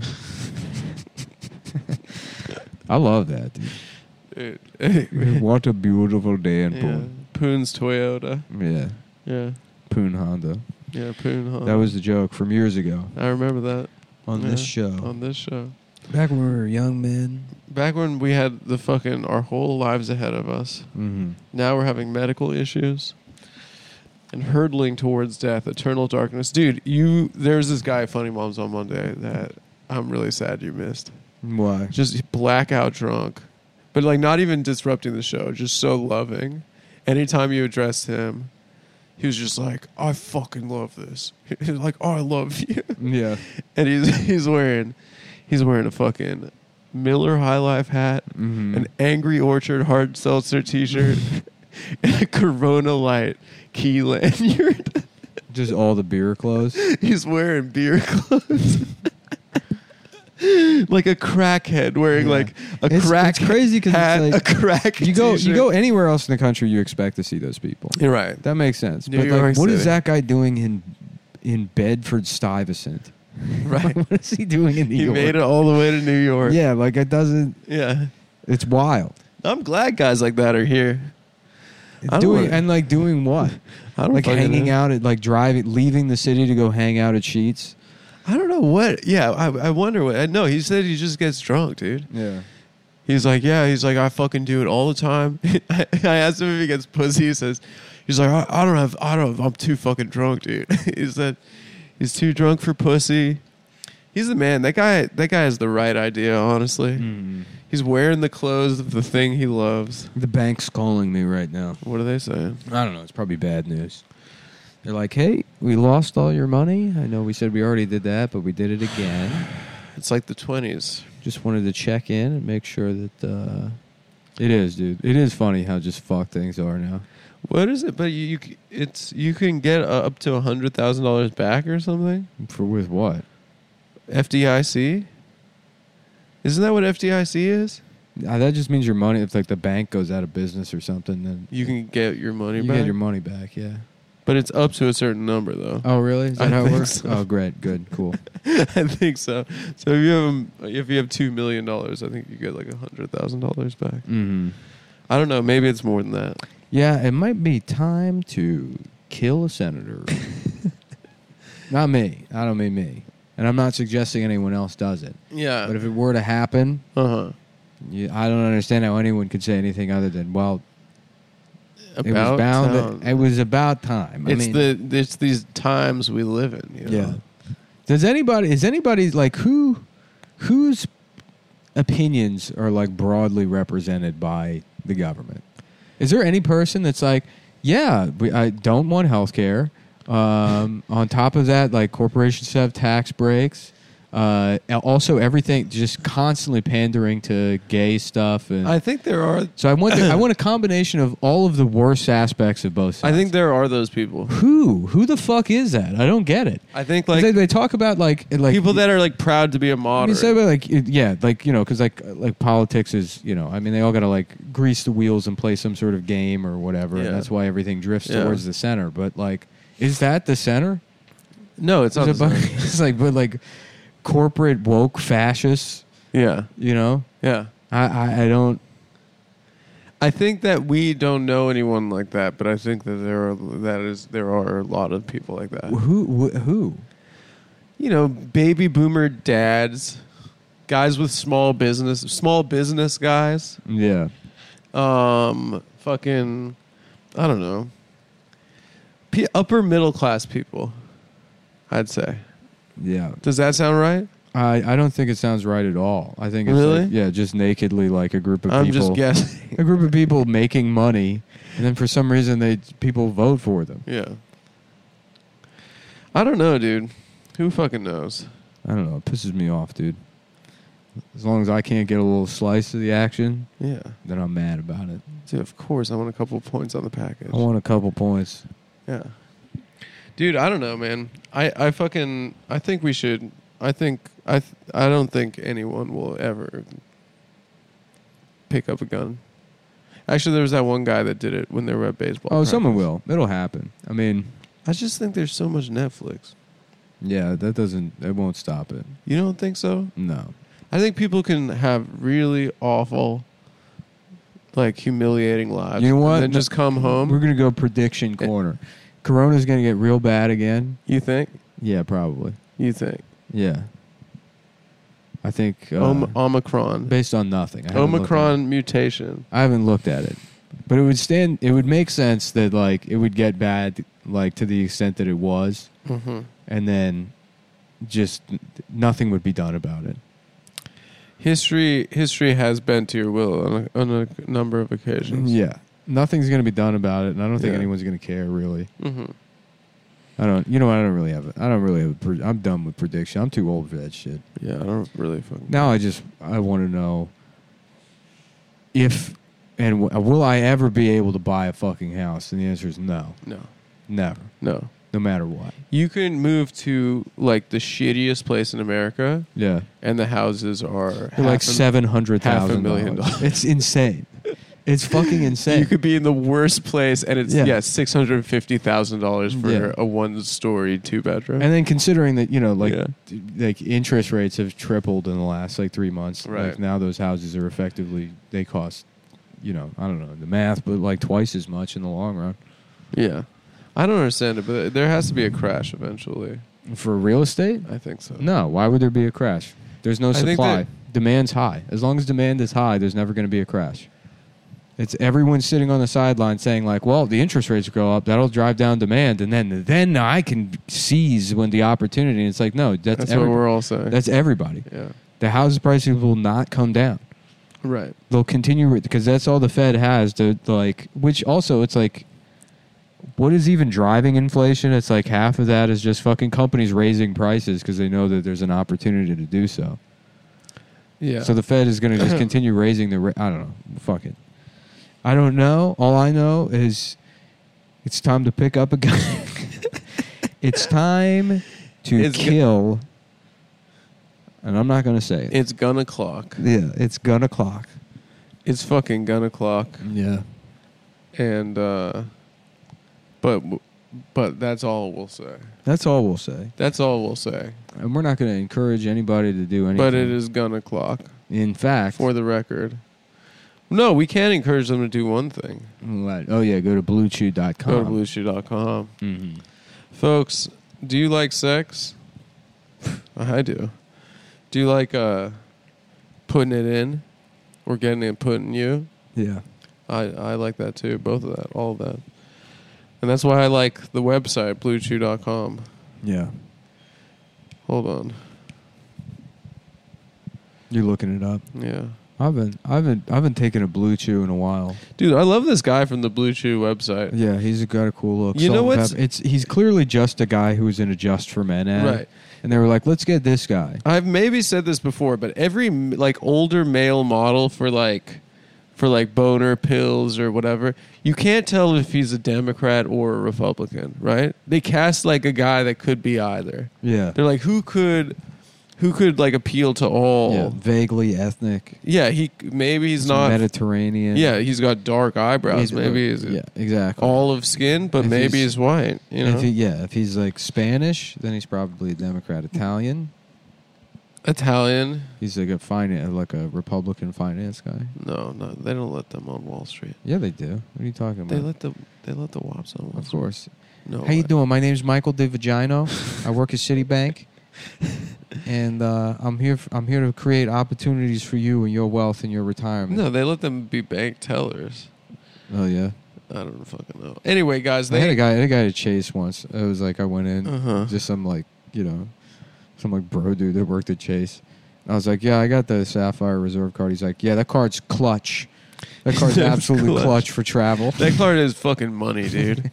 I love that, dude. Dude. What a beautiful day in Yeah. Pune. Poon's Toyota. Yeah. Yeah. Pune Honda. Yeah, Poon. Huh? That was the joke from years ago I remember that on Yeah, this show. on this show. Back when we were young men. Back when we had the fucking our whole lives ahead of us. Mm-hmm. Now we're having medical issues and hurtling towards death, eternal darkness. Dude, you there's this guy at Funny Moms on Monday that I'm really sad you missed. Why? Just blackout drunk. But like not even disrupting the show, just so loving. Anytime you addressed him, he was just like, I fucking love this. He was like, oh, I love you. Yeah. And he's he's wearing he's wearing a fucking Miller High Life hat, Mm-hmm. an Angry Orchard hard seltzer t-shirt, and a Corona Light key lanyard. Just all the beer clothes. He's wearing beer clothes. like a crackhead wearing Yeah. like a It's- crack it's crazy 'cause it's hat, like- a crack. You go, you t-shirt. go anywhere else in the country, you expect to see those people. You're right. That makes sense. New but York like, what is City. that guy doing in in Bedford Stuyvesant? Right. What is he doing in New He York? made it all the way to New York. Yeah, like it doesn't. Yeah. It's wild. I'm glad guys like that are here. I don't Doing wanna- and like doing what? I don't Like fucking hanging know. out at like driving, leaving the city to go hang out at Sheets. I don't know what. Yeah, I, I wonder what. I know he said he just gets drunk, dude. Yeah. He's like, yeah. He's like, I fucking do it all the time. I, I asked him if he gets pussy. He says, he's like, I, I don't have, I don't. I'm too fucking drunk, dude. He said, he's too drunk for pussy. He's the man. That guy. That guy has the right idea. Honestly, Mm. he's wearing the clothes of the thing he loves. The bank's calling me right now. What are they saying? I don't know. It's probably bad news. They're like, hey, we lost all your money. I know we said we already did that, but we did it again. It's like the twenties. Just wanted to check in and make sure that uh, it is, dude. It is funny how just fucked things are now. What is it? But you, you c- it's you can get uh, up to a hundred thousand dollars back or something. For with what? F D I C. Isn't that what F D I C is? Uh, that just means your money. If like the bank goes out of business or something, then You can get your money you back. get your money back. Yeah. But it's up to a certain number, though. Oh, really? Is that I how it think works? so. Oh, great, good, cool. I think so. So if you have um, if you have two million dollars, I think you get like a hundred thousand dollars back. Mm-hmm. I don't know. Maybe it's more than that. Yeah, it might be time to kill a senator. Not me. I don't mean me. And I'm not suggesting anyone else does it. Yeah. But if it were to happen, Uh huh. you, I don't understand how anyone could say anything other than, well, About it was bound. town. It was about time. I It's mean, the it's these times we live in. You know? yeah. Does anybody? Is anybody like who? Whose opinions are like broadly represented by the government? Is there any person that's like, yeah, we, I don't want health care. Um, on top of that, like corporations have tax breaks. Uh, also, everything just constantly pandering to gay stuff, and I think there are. so I want the, I want a combination of all of the worst aspects of both I sides. think there are those people. who who the fuck is that? I don't get it. I think 'Cause like they, they talk about like like people that are like proud to be a I mean, moderate. say about like it- yeah, like you know, because like like politics is you know, I mean, they all got to like grease the wheels and play some sort of game or whatever, Yeah. and that's why everything drifts Yeah. towards the center. But like, is that the center? no, it's Is not. it the bu- same. it's like, but like corporate woke fascists, Yeah, you know? yeah. I, I I don't. I think that we don't know anyone like that, but I think that there are that is there are a lot of people like that. Who wh- who? You know, baby boomer dads, guys with small business, small business guys. Yeah. Um, fucking, I don't know. P- upper middle class people, I'd say. Yeah. Does that sound right? I, I don't think it sounds right at all. I think it's Really? like, yeah, just nakedly like a group of I'm people. just guessing. A group of people making money, and then for some reason they people vote for them. Yeah. I don't know, dude. Who fucking knows? I don't know. It pisses me off, dude. As long as I can't get a little slice of the action, Yeah. then I'm mad about it. Dude, of course, I want a couple points on the package. I want a couple points. Yeah. Dude, I don't know, man. I, I fucking I think we should I think I th- I don't think anyone will ever pick up a gun. Actually, there was that one guy that did it when they were at baseball. Oh, practice. someone will. It'll happen. I mean, I just think there's so much Netflix. yeah, that doesn't. It won't stop it. You don't think so? No. I think people can have really awful, like humiliating lives. You know what? And then just come home. We're gonna go prediction corner. Corona's gonna get real bad again. You think? Yeah, probably. You think? Yeah. I think uh, Om- Omicron. based on nothing. I haven't looked at it. Omicron mutation. I haven't looked at it, but it would stand. It would make sense that like it would get bad, like to the extent that it was, Mm-hmm. and then just nothing would be done about it. History history has bent to your will on a, on a number of occasions. Yeah, nothing's going to be done about it, and I don't think Yeah. anyone's going to care really. Mm-hmm. I don't. You know, what? I don't really have. A, I don't really have. A pre- I'm done with prediction. I'm too old for that shit. Yeah, I don't really fucking. Now I just I want to know if and w- will I ever be able to buy a fucking house? And the answer is no, No, never. no. no matter what. You can move to like the shittiest place in America, Yeah. and the houses are They're half like a- seven hundred half a thousand million dollars. It's insane. It's fucking insane. You could be in the worst place, and it's Yeah. yeah, six hundred fifty thousand dollars for Yeah. a one-story two-bedroom. And then considering that, you know, like Yeah. d- like interest rates have tripled in the last like three months. Right. Like now those houses are effectively they cost, you know, I don't know the math, but like twice as much in the long run. Yeah, I don't understand it, but there has to be a crash eventually. For real estate? I think so. No. Why would there be a crash? There's no I think supply. that- Demand's high. As long as demand is high, there's never going to be a crash. It's everyone sitting on the sideline saying like, "Well, the interest rates go up, that'll drive down demand, and then then I can seize when the opportunity." And it's like, no, that's, That's every- what we're all saying. that's everybody. yeah, The house prices will not come down. right. They'll continue because that's all the Fed has to like. Which also, it's like, what is even driving inflation? It's like half of that is just fucking companies raising prices because they know that there's an opportunity to do so. Yeah. So the Fed is going to just continue raising the. Ra- I don't know. Fuck it. I don't know. All I know is it's time to pick up a gun. It's time to It's go- kill. And I'm not going to say it. it's gonna clock. Yeah, it's gonna clock. It's fucking gonna clock. Yeah. And uh, but but that's all we'll say. That's all we'll say. That's all we'll say. And we're not going to encourage anybody to do anything. But it is gonna clock. In fact. For the record. No, we can encourage them to do one thing. What? Oh, yeah, go to blue chew dot com. Go to blue chew dot com. Mm-hmm. Folks, do you like sex? I do. Do you like uh, putting it in or getting it put in you? Yeah. I, I like that too. Both of that. All of that. And that's why I like the website, blue chew dot com. Yeah. Hold on. You're looking it up. Yeah. I've been, I've been, I've been taking a blue chew in a while. Dude, I love this guy from the Blue Chew website. Yeah, he's got a cool look. You know Salt and what's- pepper. It's he's clearly just a guy who was in a Just for Men ad. Right. And they were like, let's get this guy. I've maybe said this before, but every like older male model for like for like boner pills or whatever, you can't tell if he's a Democrat or a Republican, right? They cast like a guy that could be either. Yeah. They're like, who could who could like appeal to all? Yeah. Vaguely ethnic. Yeah, he maybe he's Some not. Mediterranean. Yeah, he's got dark eyebrows. He's- Maybe he's Yeah, exactly. olive skin, but If maybe he's- he's white. You know, If he, yeah, if he's like Spanish, then he's probably a Democrat. Italian, Italian. he's like a finance, like a Republican finance guy. No, no, they don't let them on Wall Street. Yeah, they do. What are you talking about? They let the they let the wops on Wall of Street. course. No. How you way. doing? My name's Michael DeVagino. I work at Citibank, and uh, I'm here. f- I'm here to create opportunities for you and your wealth and your retirement. No, they let them be bank tellers. Oh yeah. I don't fucking know. Anyway, guys, I had they a guy. I had a guy at Chase once. It was like I went in, Uh-huh. just some like you know, some like bro dude that worked at Chase. I was like, yeah, I got the Sapphire Reserve card. He's like, yeah, that card's clutch. That card's That's absolutely clutch. clutch. for travel. that card is fucking money, dude.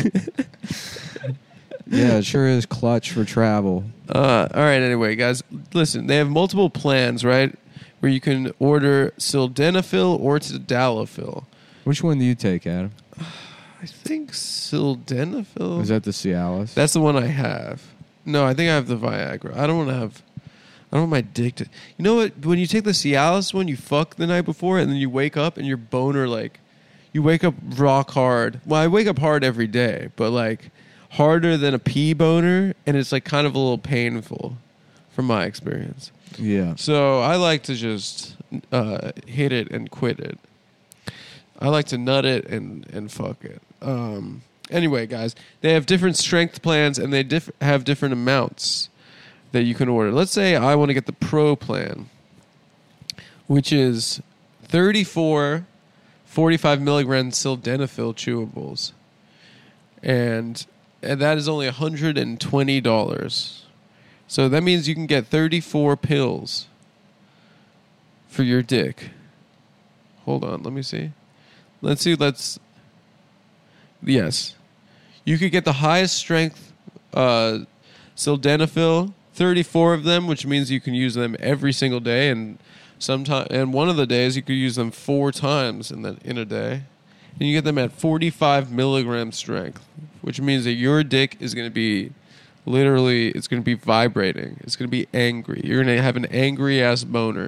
Yeah, it sure is clutch for travel. Uh, all right. Anyway, guys, listen. They have multiple plans, right? Where you can order sildenafil or tadalafil. Which one do you take, Adam? I think sildenafil. Is that the Cialis? That's the one I have. No, I think I have the Viagra. I don't want to have. I don't want my dick to. You know what? When you take the Cialis one, you fuck the night before, and then you wake up and your boner like, you wake up rock hard. Well, I wake up hard every day, but like harder than a pee boner, and it's like kind of a little painful, from my experience. yeah. So I like to just uh, hit it and quit it. I like to nut it and, and fuck it. Um, anyway, guys, they have different strength plans and they diff- have different amounts that you can order. Let's say I want to get the Pro plan, which is thirty-four forty-five milligram sildenafil chewables. And, and that is only one hundred twenty dollars. So that means you can get thirty-four pills for your dick. Hold on, let me see. Let's see, let's... Yes. You could get the highest strength uh, sildenafil, thirty-four of them, which means you can use them every single day, and sometime, and one of the days you could use them four times in, the, in a day. and you get them at forty-five milligram strength, which means that your dick is going to be literally, it's going to be vibrating. It's going to be angry. You're going to have an angry ass boner.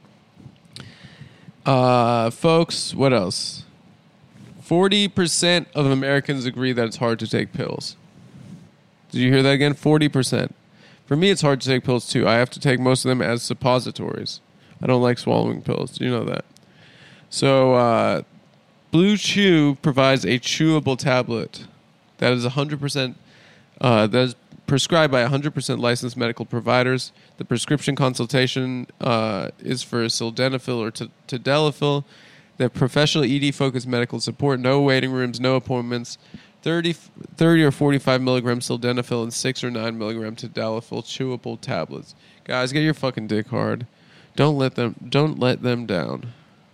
Uh, folks, what else? forty percent of Americans agree that it's hard to take pills. Did you hear that again? forty percent. For me, it's hard to take pills too. I have to take most of them as suppositories. I don't like swallowing pills. Do you know that? So, uh, Blue Chew provides a chewable tablet that is one hundred percent uh, that is prescribed by one hundred percent licensed medical providers. The prescription consultation uh, is for sildenafil or t- tadalafil. They have professional E D-focused medical support, no waiting rooms, no appointments, thirty, thirty or forty-five milligram sildenafil and six or nine milligram tadalafil chewable tablets. Guys, get your fucking dick hard. Don't let them, don't let them down.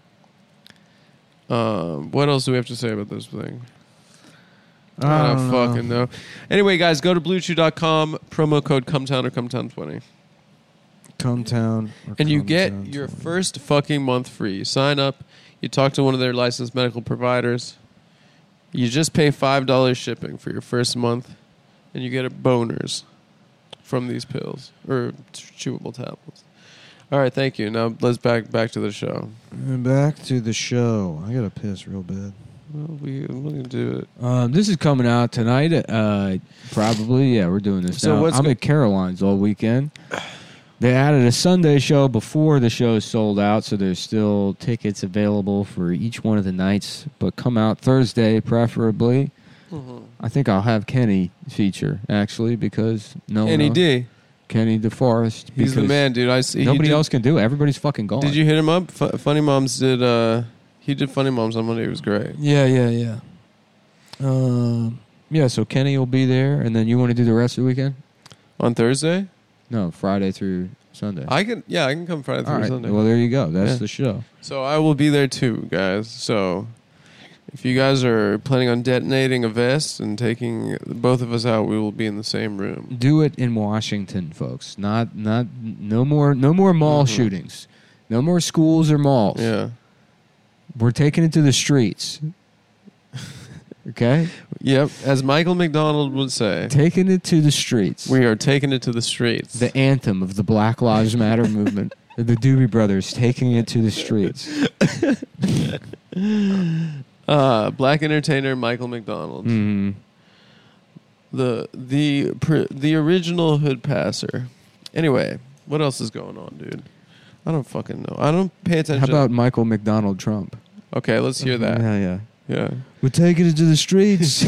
Um, what else do we have to say about this thing? I I don't don't know. fucking know. Anyway, guys, go to blue chew dot com, promo code CUMTOWN or CUMTOWN twenty. Cumtown. And you get your first fucking month free. You sign up, you talk to one of their licensed medical providers, you just pay five dollars shipping for your first month, and you get a boners from these pills, or chewable tablets. All right, thank you. Now let's back back to the show. And back to the show. I gotta piss real bad. Well, we, we're going to do it. Um, this is coming out tonight. Uh, probably, yeah, we're doing this So now. what's I'm go- at Caroline's all weekend. They added a Sunday show before the show is sold out, so there's still tickets available for each one of the nights. But come out Thursday, preferably. Mm-hmm. I think I'll have Kenny feature, actually, because no one Kenny else- D. Kenny DeForest. He's the because man, dude. I see. he Nobody did- else can do it. Everybody's fucking gone. Did you hit him up? F- Funny Moms did. Uh, he did Funny Moms on Monday. It was great. Yeah, yeah, yeah. Um, yeah, so Kenny will be there, and then you want to do the rest of the weekend? On Thursday, No, Friday through Sunday. I can. Yeah, I can come Friday through All right. Sunday. Well, there you go. That's Yeah. the show. So I will be there too, guys. So if you guys are planning on detonating a vest and taking both of us out, we will be in the same room. Do it in Washington, folks. Not, not, no more, no more mall Mhm. shootings. No more schools or malls. Yeah. We're taking it to the streets. Okay, Yep. As Michael McDonald would say, taking it to the streets. we are taking it to the streets. The anthem of the Black Lives Matter movement. The Doobie Brothers taking it to the streets. uh, black entertainer Michael McDonald, Mm. the the pr- the original hood passer. Anyway, what else is going on, dude? I don't fucking know. I don't pay attention. How about Michael McDonald Trump? Okay, let's hear that. Yeah, yeah. Yeah. We're taking it to the streets.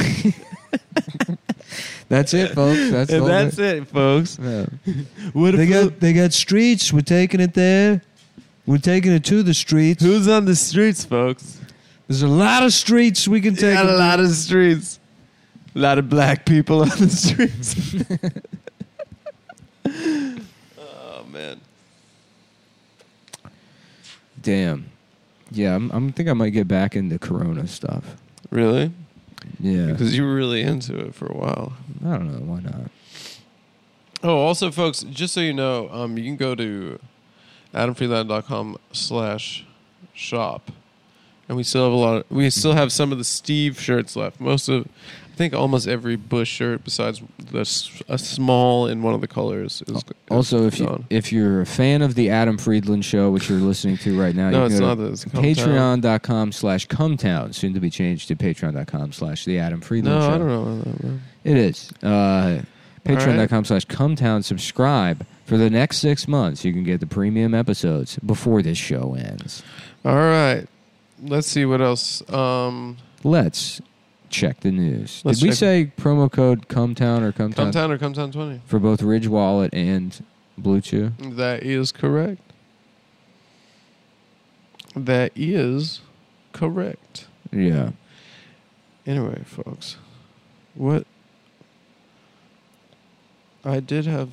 That's it, folks. That's And all that's that- it, folks. Yeah. What They if got they got streets. We're taking it there. We're taking it to the streets. who's on the streets, folks? There's a lot of streets we can take. Got it a to. lot of streets. A lot of black people on the streets. Oh man. Damn. Yeah, I'm, I'm think I might get back into Corona stuff. Really? Yeah. Because you were really into it for a while. I don't know why not. Oh, also, folks, just so you know, um, you can go to adam freeland dot com slash shop, and we still have a lot. Of, we still have some of the Steve shirts left. Most of, I think, almost every Bush shirt, besides the s- a small in one of the colors, is Also, is if you gone. if you're a fan of the Adam Friedland show, which you're listening to right now, No, you it's can not go that. It's to Cometown. patreon dot com slash Cumtown, soon to be changed to patreon dot com slash the Adam Friedland No, show. I don't know. about that, man. It is. Uh, patreon dot com slash Cumtown. Subscribe for the next six months. You can get the premium episodes before this show ends. All right, let's see what else. Um, Let's check the news. Let's Did we check- say promo code Cumtown or Cumtown, Cometown or Cometown twenty. for both Ridge Wallet and Blue Chew? That is correct. That is correct. Yeah. Anyway, folks, what I did have.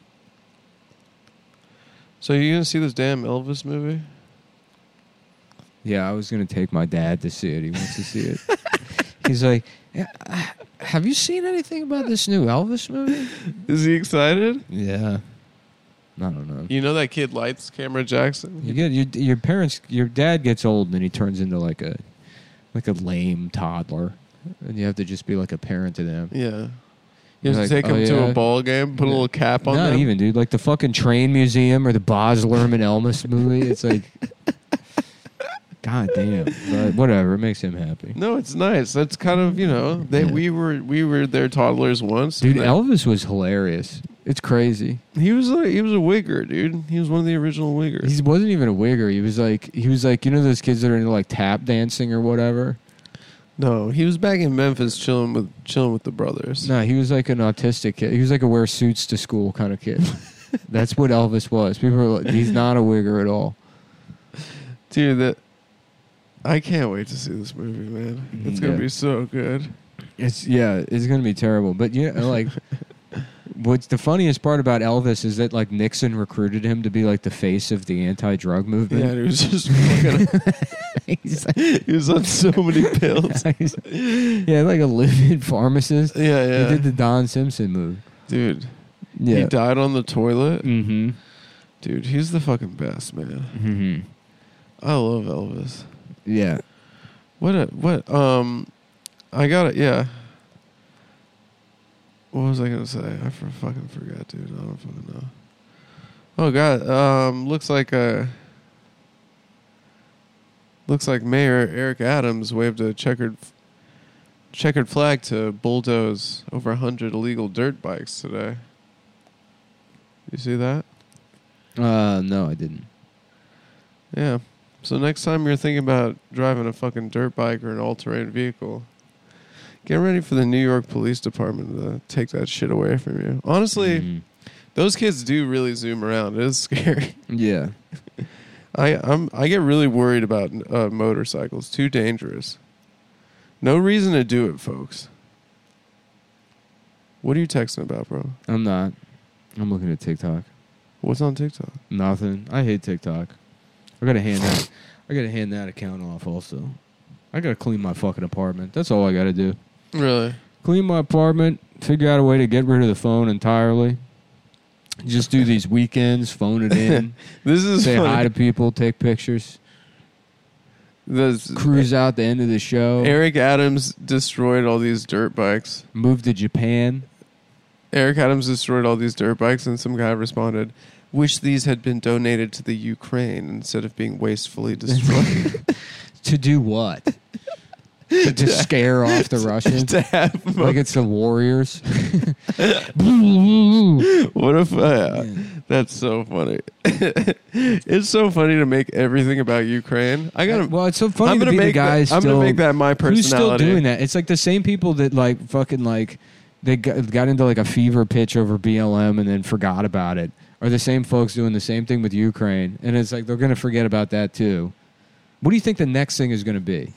So you gonna see this damn Elvis movie? Yeah, I was going to take my dad to see it. He wants to see it. He's like, "Yeah, uh, have you seen anything about this new Elvis movie? Is he excited? Yeah. I don't know. You know that kid Lights, Cameron Jackson. You get your your parents. Your dad gets old, and then he turns into like a like a lame toddler, and you have to just be like a parent to them. Yeah. You have Like, to take oh, them to yeah? a ball game, put a little cap on Not them. even, dude. Like the fucking Train Museum or the Boz Lerman Elvis movie. It's like, god damn. But whatever, it makes him happy. No, it's nice. That's kind of, you know, they Yeah. we were we were their toddlers once. Dude, and Elvis was hilarious. It's crazy. he was like he was a wigger, dude. He was one of the original wiggers. He wasn't even a wigger. He was like, he was like, you know those kids that are into like tap dancing or whatever? No, he was back in Memphis chilling with chilling with the brothers. No, he was like an autistic kid. He was like a wear suits to school kind of kid. That's what Elvis was. People were like, he's not a wigger at all. Dude, that I can't wait to see this movie, man. It's gonna Yeah. be so good. It's yeah, it's gonna be terrible. But yeah, like what's the funniest part about Elvis is that like Nixon recruited him to be like the face of the anti-drug Yeah, movement. he was just fucking, He's like, he was on so many pills. yeah, like a live-in pharmacist. Yeah, yeah. He did the Don Simpson move. Dude, Yeah. he died on the toilet. Mm-hmm. Dude, he's the fucking best, man. Mm-hmm. I love Elvis. Yeah. What a what um I got it, yeah. What was I gonna say? I for, fucking forgot, dude. I don't fucking know. Oh god, um looks like uh looks like Mayor Eric Adams waved a checkered checkered flag to bulldoze over a hundred illegal dirt bikes today. You see that? Uh, no, I didn't. Yeah. So next time you're thinking about driving a fucking dirt bike or an all-terrain vehicle, get ready for the New York Police Department to take that shit away from you. Honestly, Mhm. those kids do really zoom around. It is scary. Yeah. I I'm I get really worried about uh, motorcycles. Too dangerous. No reason to do it, folks. What are you texting about, bro? I'm not. I'm looking at TikTok. What's on TikTok? Nothing. I hate TikTok. I gotta hand that. I gotta hand that account off. Also, I gotta clean my fucking apartment. That's all I gotta do. Really? Clean my apartment. Figure out a way to get rid of the phone entirely. Just do these weekends. Phone it in. This is Say funny. hi to people. Take pictures. This, Cruise out the end of the show. Eric Adams destroyed all these dirt bikes. Move to Japan. Eric Adams destroyed all these dirt bikes, and some guy responded, "Wish these had been donated to the Ukraine instead of being wastefully destroyed." To do what? to, to scare off the Russians? to have Like it's the Warriors? what if uh, that's so funny? It's so funny to make everything about Ukraine. I gotta. Well, it's so funny I'm to gonna be the make guy that, I'm still. gonna make that my personality. Who's still doing that? It's like the same people that like fucking like they got, got into like a fever pitch over B L M and then forgot about it. Are the same folks doing the same thing with Ukraine? And it's like they're going to forget about that too. What do you think the next thing is going to be?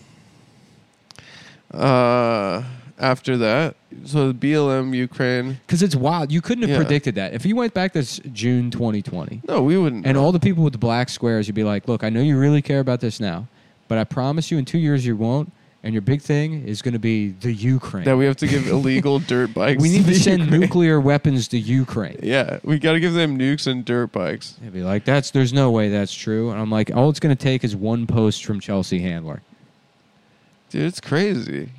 Uh, after that, so the B L M Ukraine. Because it's wild. You couldn't have Yeah. predicted that. If you went back to s- June twenty twenty, No, we wouldn't. and all the people with the black squares, you'd be like, look, I know you really care about this now, but I promise you in two years you won't. And your big thing is going to be the Ukraine. that we have to give illegal dirt bikes. we need to the send Ukraine. nuclear weapons to Ukraine. Yeah, we got to give them nukes and dirt bikes. They'd be like, "That's there's no way that's true." And I'm like, all it's going to take is one post from Chelsea Handler. Dude, it's crazy.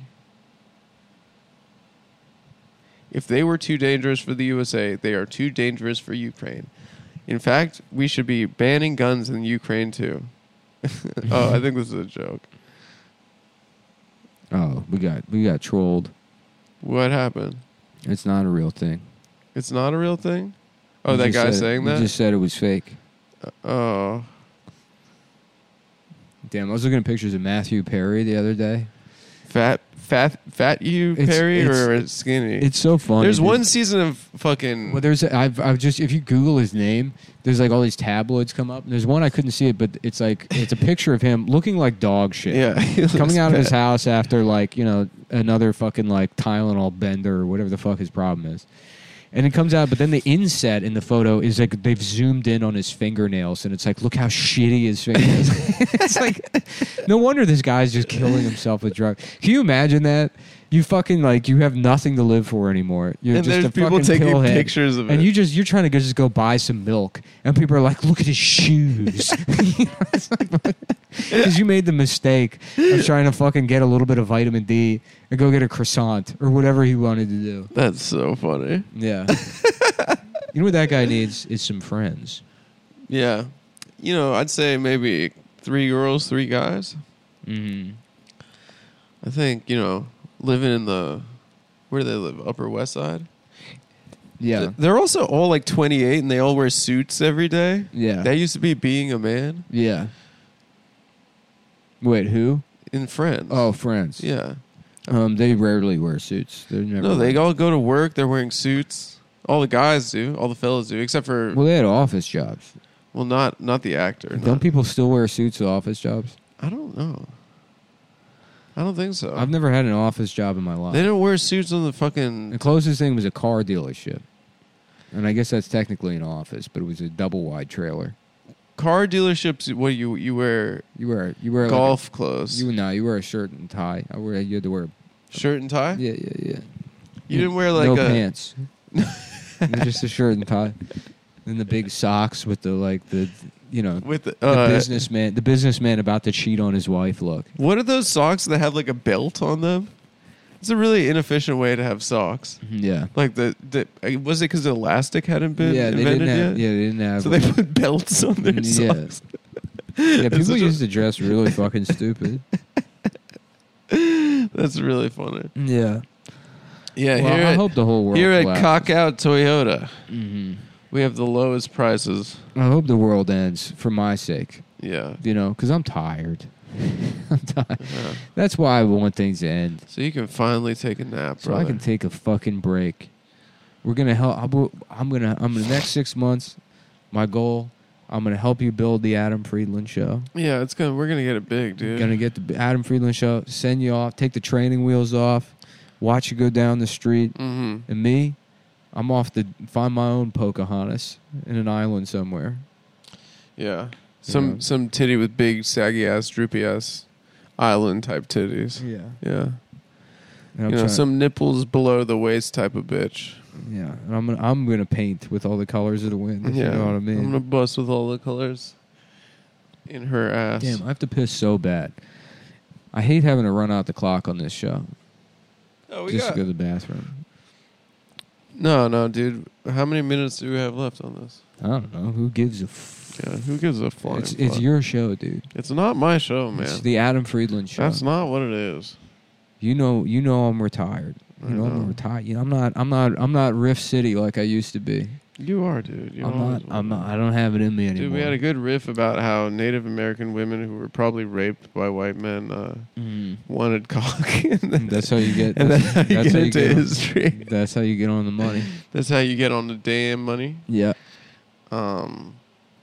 If they were too dangerous for the U S A, they are too dangerous for Ukraine. In fact, we should be banning guns in Ukraine too. Oh, I think this is a joke. Oh, we got we got trolled. What happened? It's not a real thing. It's not a real thing? Oh, You that just guy said it- saying you that? just said it was fake. Oh. Damn, I was looking at pictures of Matthew Perry the other day. Fat, fat, fat you, It's- Perry, it's- or skinny? It's so funny. There's dude. one season of fucking... Well, there's a, I've I've just if you Google his name, there's like all these tabloids come up. And there's one I couldn't see it, but it's like it's a picture of him looking like dog shit. yeah. he looks Coming out of his bad. house after like you know another fucking like Tylenol bender or whatever the fuck his problem is, and it comes out. But then the inset in the photo is like they've zoomed in on his fingernails, and it's like look how shitty his fingernails. It's like no wonder this guy's just killing himself with drugs. Can you imagine that? You fucking like you have nothing to live for anymore. You're And just there's a people fucking taking pillhead. pictures of it. And you just you're trying to go, just go buy some milk, and people are like, "Look at his shoes." You know, it's like, Because you made the mistake of trying to fucking get a little bit of vitamin D and go get a croissant or whatever he wanted to do. That's so funny. Yeah. You know what that guy needs is some friends. Yeah. You know, I'd say maybe three girls, three guys. Mm-hmm. I think, you know, living in the, where do they live? Upper West Side? Yeah. They're also all like twenty-eight and they all wear suits every day. Yeah. That used to be being a man. Yeah. Wait, who? In Friends. Oh, Friends. Yeah. Um, they rarely wear suits. They're never. No, they all go to work. They're wearing suits. All the guys do. All the fellas do, except for Well, they had office jobs. well, not not the actor. Don't not- people still wear suits at office jobs? I don't know. I don't think so. I've never had an office job in my life. They don't wear suits on the fucking. The closest thing was a car dealership, and I guess that's technically an office, but it was a double wide trailer. Car dealerships. What you you wear? You wear you wear Golf Like clothes. a, you no, you wear a shirt and tie. I wear you had to wear. Shirt and tie. Yeah, yeah, yeah. You didn't wear like no a pants. Just a shirt and tie, and the big socks with the like the you know with the, the uh, businessman the businessman about to cheat on his wife look. What are those socks that have like a belt on them? It's a really inefficient way to have socks. Yeah. Like the, the was it because the elastic hadn't been Yeah, they invented didn't have. yet? Yeah, they didn't have. So they put belts on their yeah. socks. Yeah, That's people such a- used to dress really fucking stupid. That's really funny. Yeah. Yeah, Well, here I at, hope the whole world. here at collapses. Cock Out Toyota, Mhm. we have the lowest prices. I hope the world ends for my sake. Yeah. You know, because I'm tired. I'm tired. Yeah. That's why I want things to end, So you can finally take a nap, so brother. I can take a fucking break. We're gonna help. I'm gonna. I'm in the next six months. My goal. I'm gonna help you build the Adam Friedland show. Yeah, it's gonna. We're gonna get it big, dude. Gonna get the Adam Friedland show. Send you off. Take the training wheels off. Watch you go down the street. Mm-hmm. And me, I'm off to find my own Pocahontas in an island somewhere. Yeah. Some Yeah. some titty with big saggy ass, droopy ass, island type titties. Yeah. Yeah. And I'm You know, trying- some nipples below the waist type of bitch. Yeah, and I'm gonna I'm gonna paint with all the colors of the wind. If Yeah. you know what I I'm mean. gonna bust with all the colors in her ass. Damn, I have to piss so bad. I hate having to run out the clock on this show Oh, we just got. to go to the bathroom. No, no, dude. How many minutes do we have left on this? I don't know who gives a. F- Yeah, who gives a flying it's it's fuck? your show, dude. It's not my show, man. It's the Adam Friedland show. That's not what it is. You know, you know, I'm retired. You I know, know. I'm retired. You know, I'm not. I'm not. I'm not Riff City like I used to be. You are, dude. You I'm not. always I'm were. not. I don't have it in me anymore. Dude, we had a good riff about how Native American women who were probably raped by white men uh, Mm. wanted cock. and then, That's how you get. and That's, that's how you that's get how you into get on- history. that's how you get on the money. That's how you get on the damn money. Yeah. Um,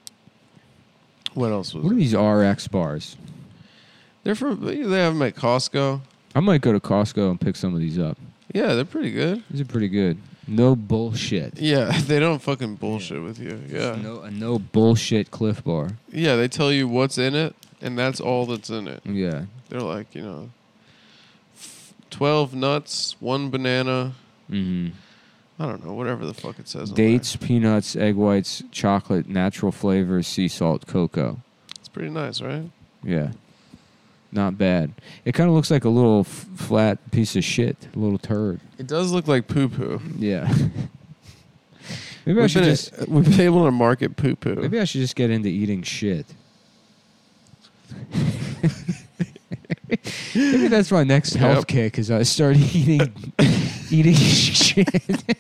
what else was What are it? these R X bars? They're from, they have them at Costco. I might go to Costco and pick some of these up. Yeah, they're pretty good. These are pretty good. No bullshit. Yeah, they don't fucking bullshit with you. Yeah. No, a no bullshit Cliff Bar. Yeah, they tell you what's in it, and that's all that's in it. Yeah. They're like, you know, f- twelve nuts, one banana. Mm-hmm. I don't know, whatever the fuck it says. on Dates, peanuts, egg whites, chocolate, natural flavors, sea salt, cocoa. there. It's pretty nice, right? Yeah. Not bad. It kind of looks like a little f- flat piece of shit. A little turd. It does look like poo poo. Yeah. Maybe I We've should been, just. we've been able to market poo poo. Maybe I should just get into eating shit. Maybe that's my next Yep. health kick. Is I start eating eating shit.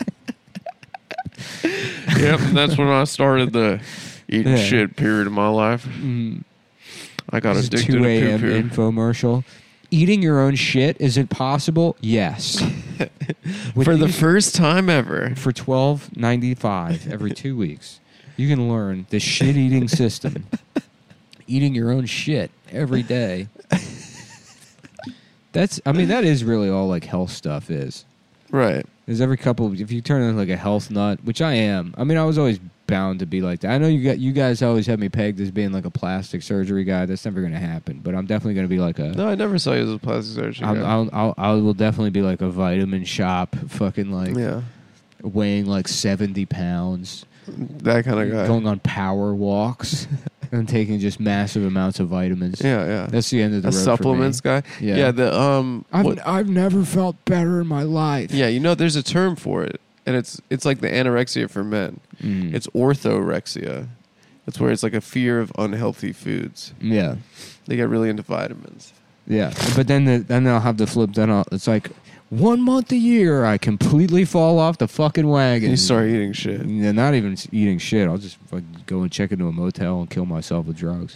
Yep, and that's when I started the eating Yeah. shit period of my life. Mm. I got This is addicted two to a.m. poo poo. infomercial. Eating your own shit, is it possible? Yes. With For the these- first time ever. for twelve ninety five every two weeks, you can learn the shit eating system. Eating your own shit every day. That's, I mean, that is really all like health stuff is. Right. There's every couple, if you turn into like a health nut, which I am. I mean, I was always bound to be like that. I know you got you guys always have me pegged as being like a plastic surgery guy. That's never going to happen. But I'm definitely going to be like a. No, I never saw you as a plastic surgery I'm, guy. I'll, I'll, I will definitely be like a vitamin shop, fucking like yeah. weighing like seventy pounds, That kind of guy. going on power walks. and taking just massive amounts of vitamins. Yeah, yeah. That's the end of the a road supplements for me. guy. Yeah. Yeah, the um. I've what- I've never felt better in my life. yeah, you know, there's a term for it, and it's it's like the anorexia for men. Mm. It's orthorexia. It's where it's like a fear of unhealthy foods. Yeah. They get really into vitamins. Yeah, but then the, then they'll have the flip. Then I'll, it's like one month a year, I completely fall off the fucking wagon. And you start eating shit. Yeah, not even eating shit. I'll just fucking go and check into a motel and kill myself with drugs.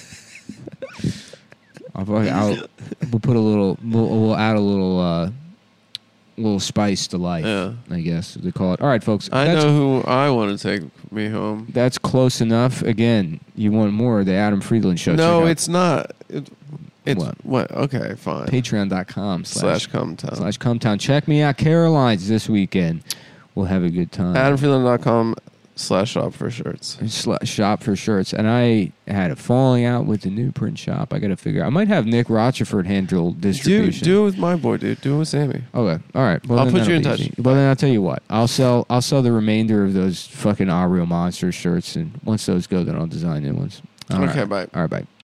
I'll, fucking- I'll we'll put a little. We'll, we'll add a little. Uh, little spice to life. Yeah. I guess they call it. All right, folks. I that's, know who I want to take me home. That's close enough. Again, you want more? The Adam Friedland Show. No, Check out it's not. It, it's What? what? Okay, fine. Patreon.com slash slash Cometown. slash Cometown. Check me out, Caroline's this weekend. We'll have a good time. Adam Freeland dot com slash shop for shirts. Sla- shop for shirts. And I had a falling out with the new print shop. I got to figure. I might have Nick Rochefort handle Do distribution. do it with my boy, dude. Do it with Sammy. Okay. All right. Well, I'll then put you that'll in be touch. easy. Well, then I'll tell you what. I'll sell. I'll sell the remainder of those fucking Ah Real Monster shirts, and once those go, then I'll design new ones. All Okay, right. bye. All right. Bye.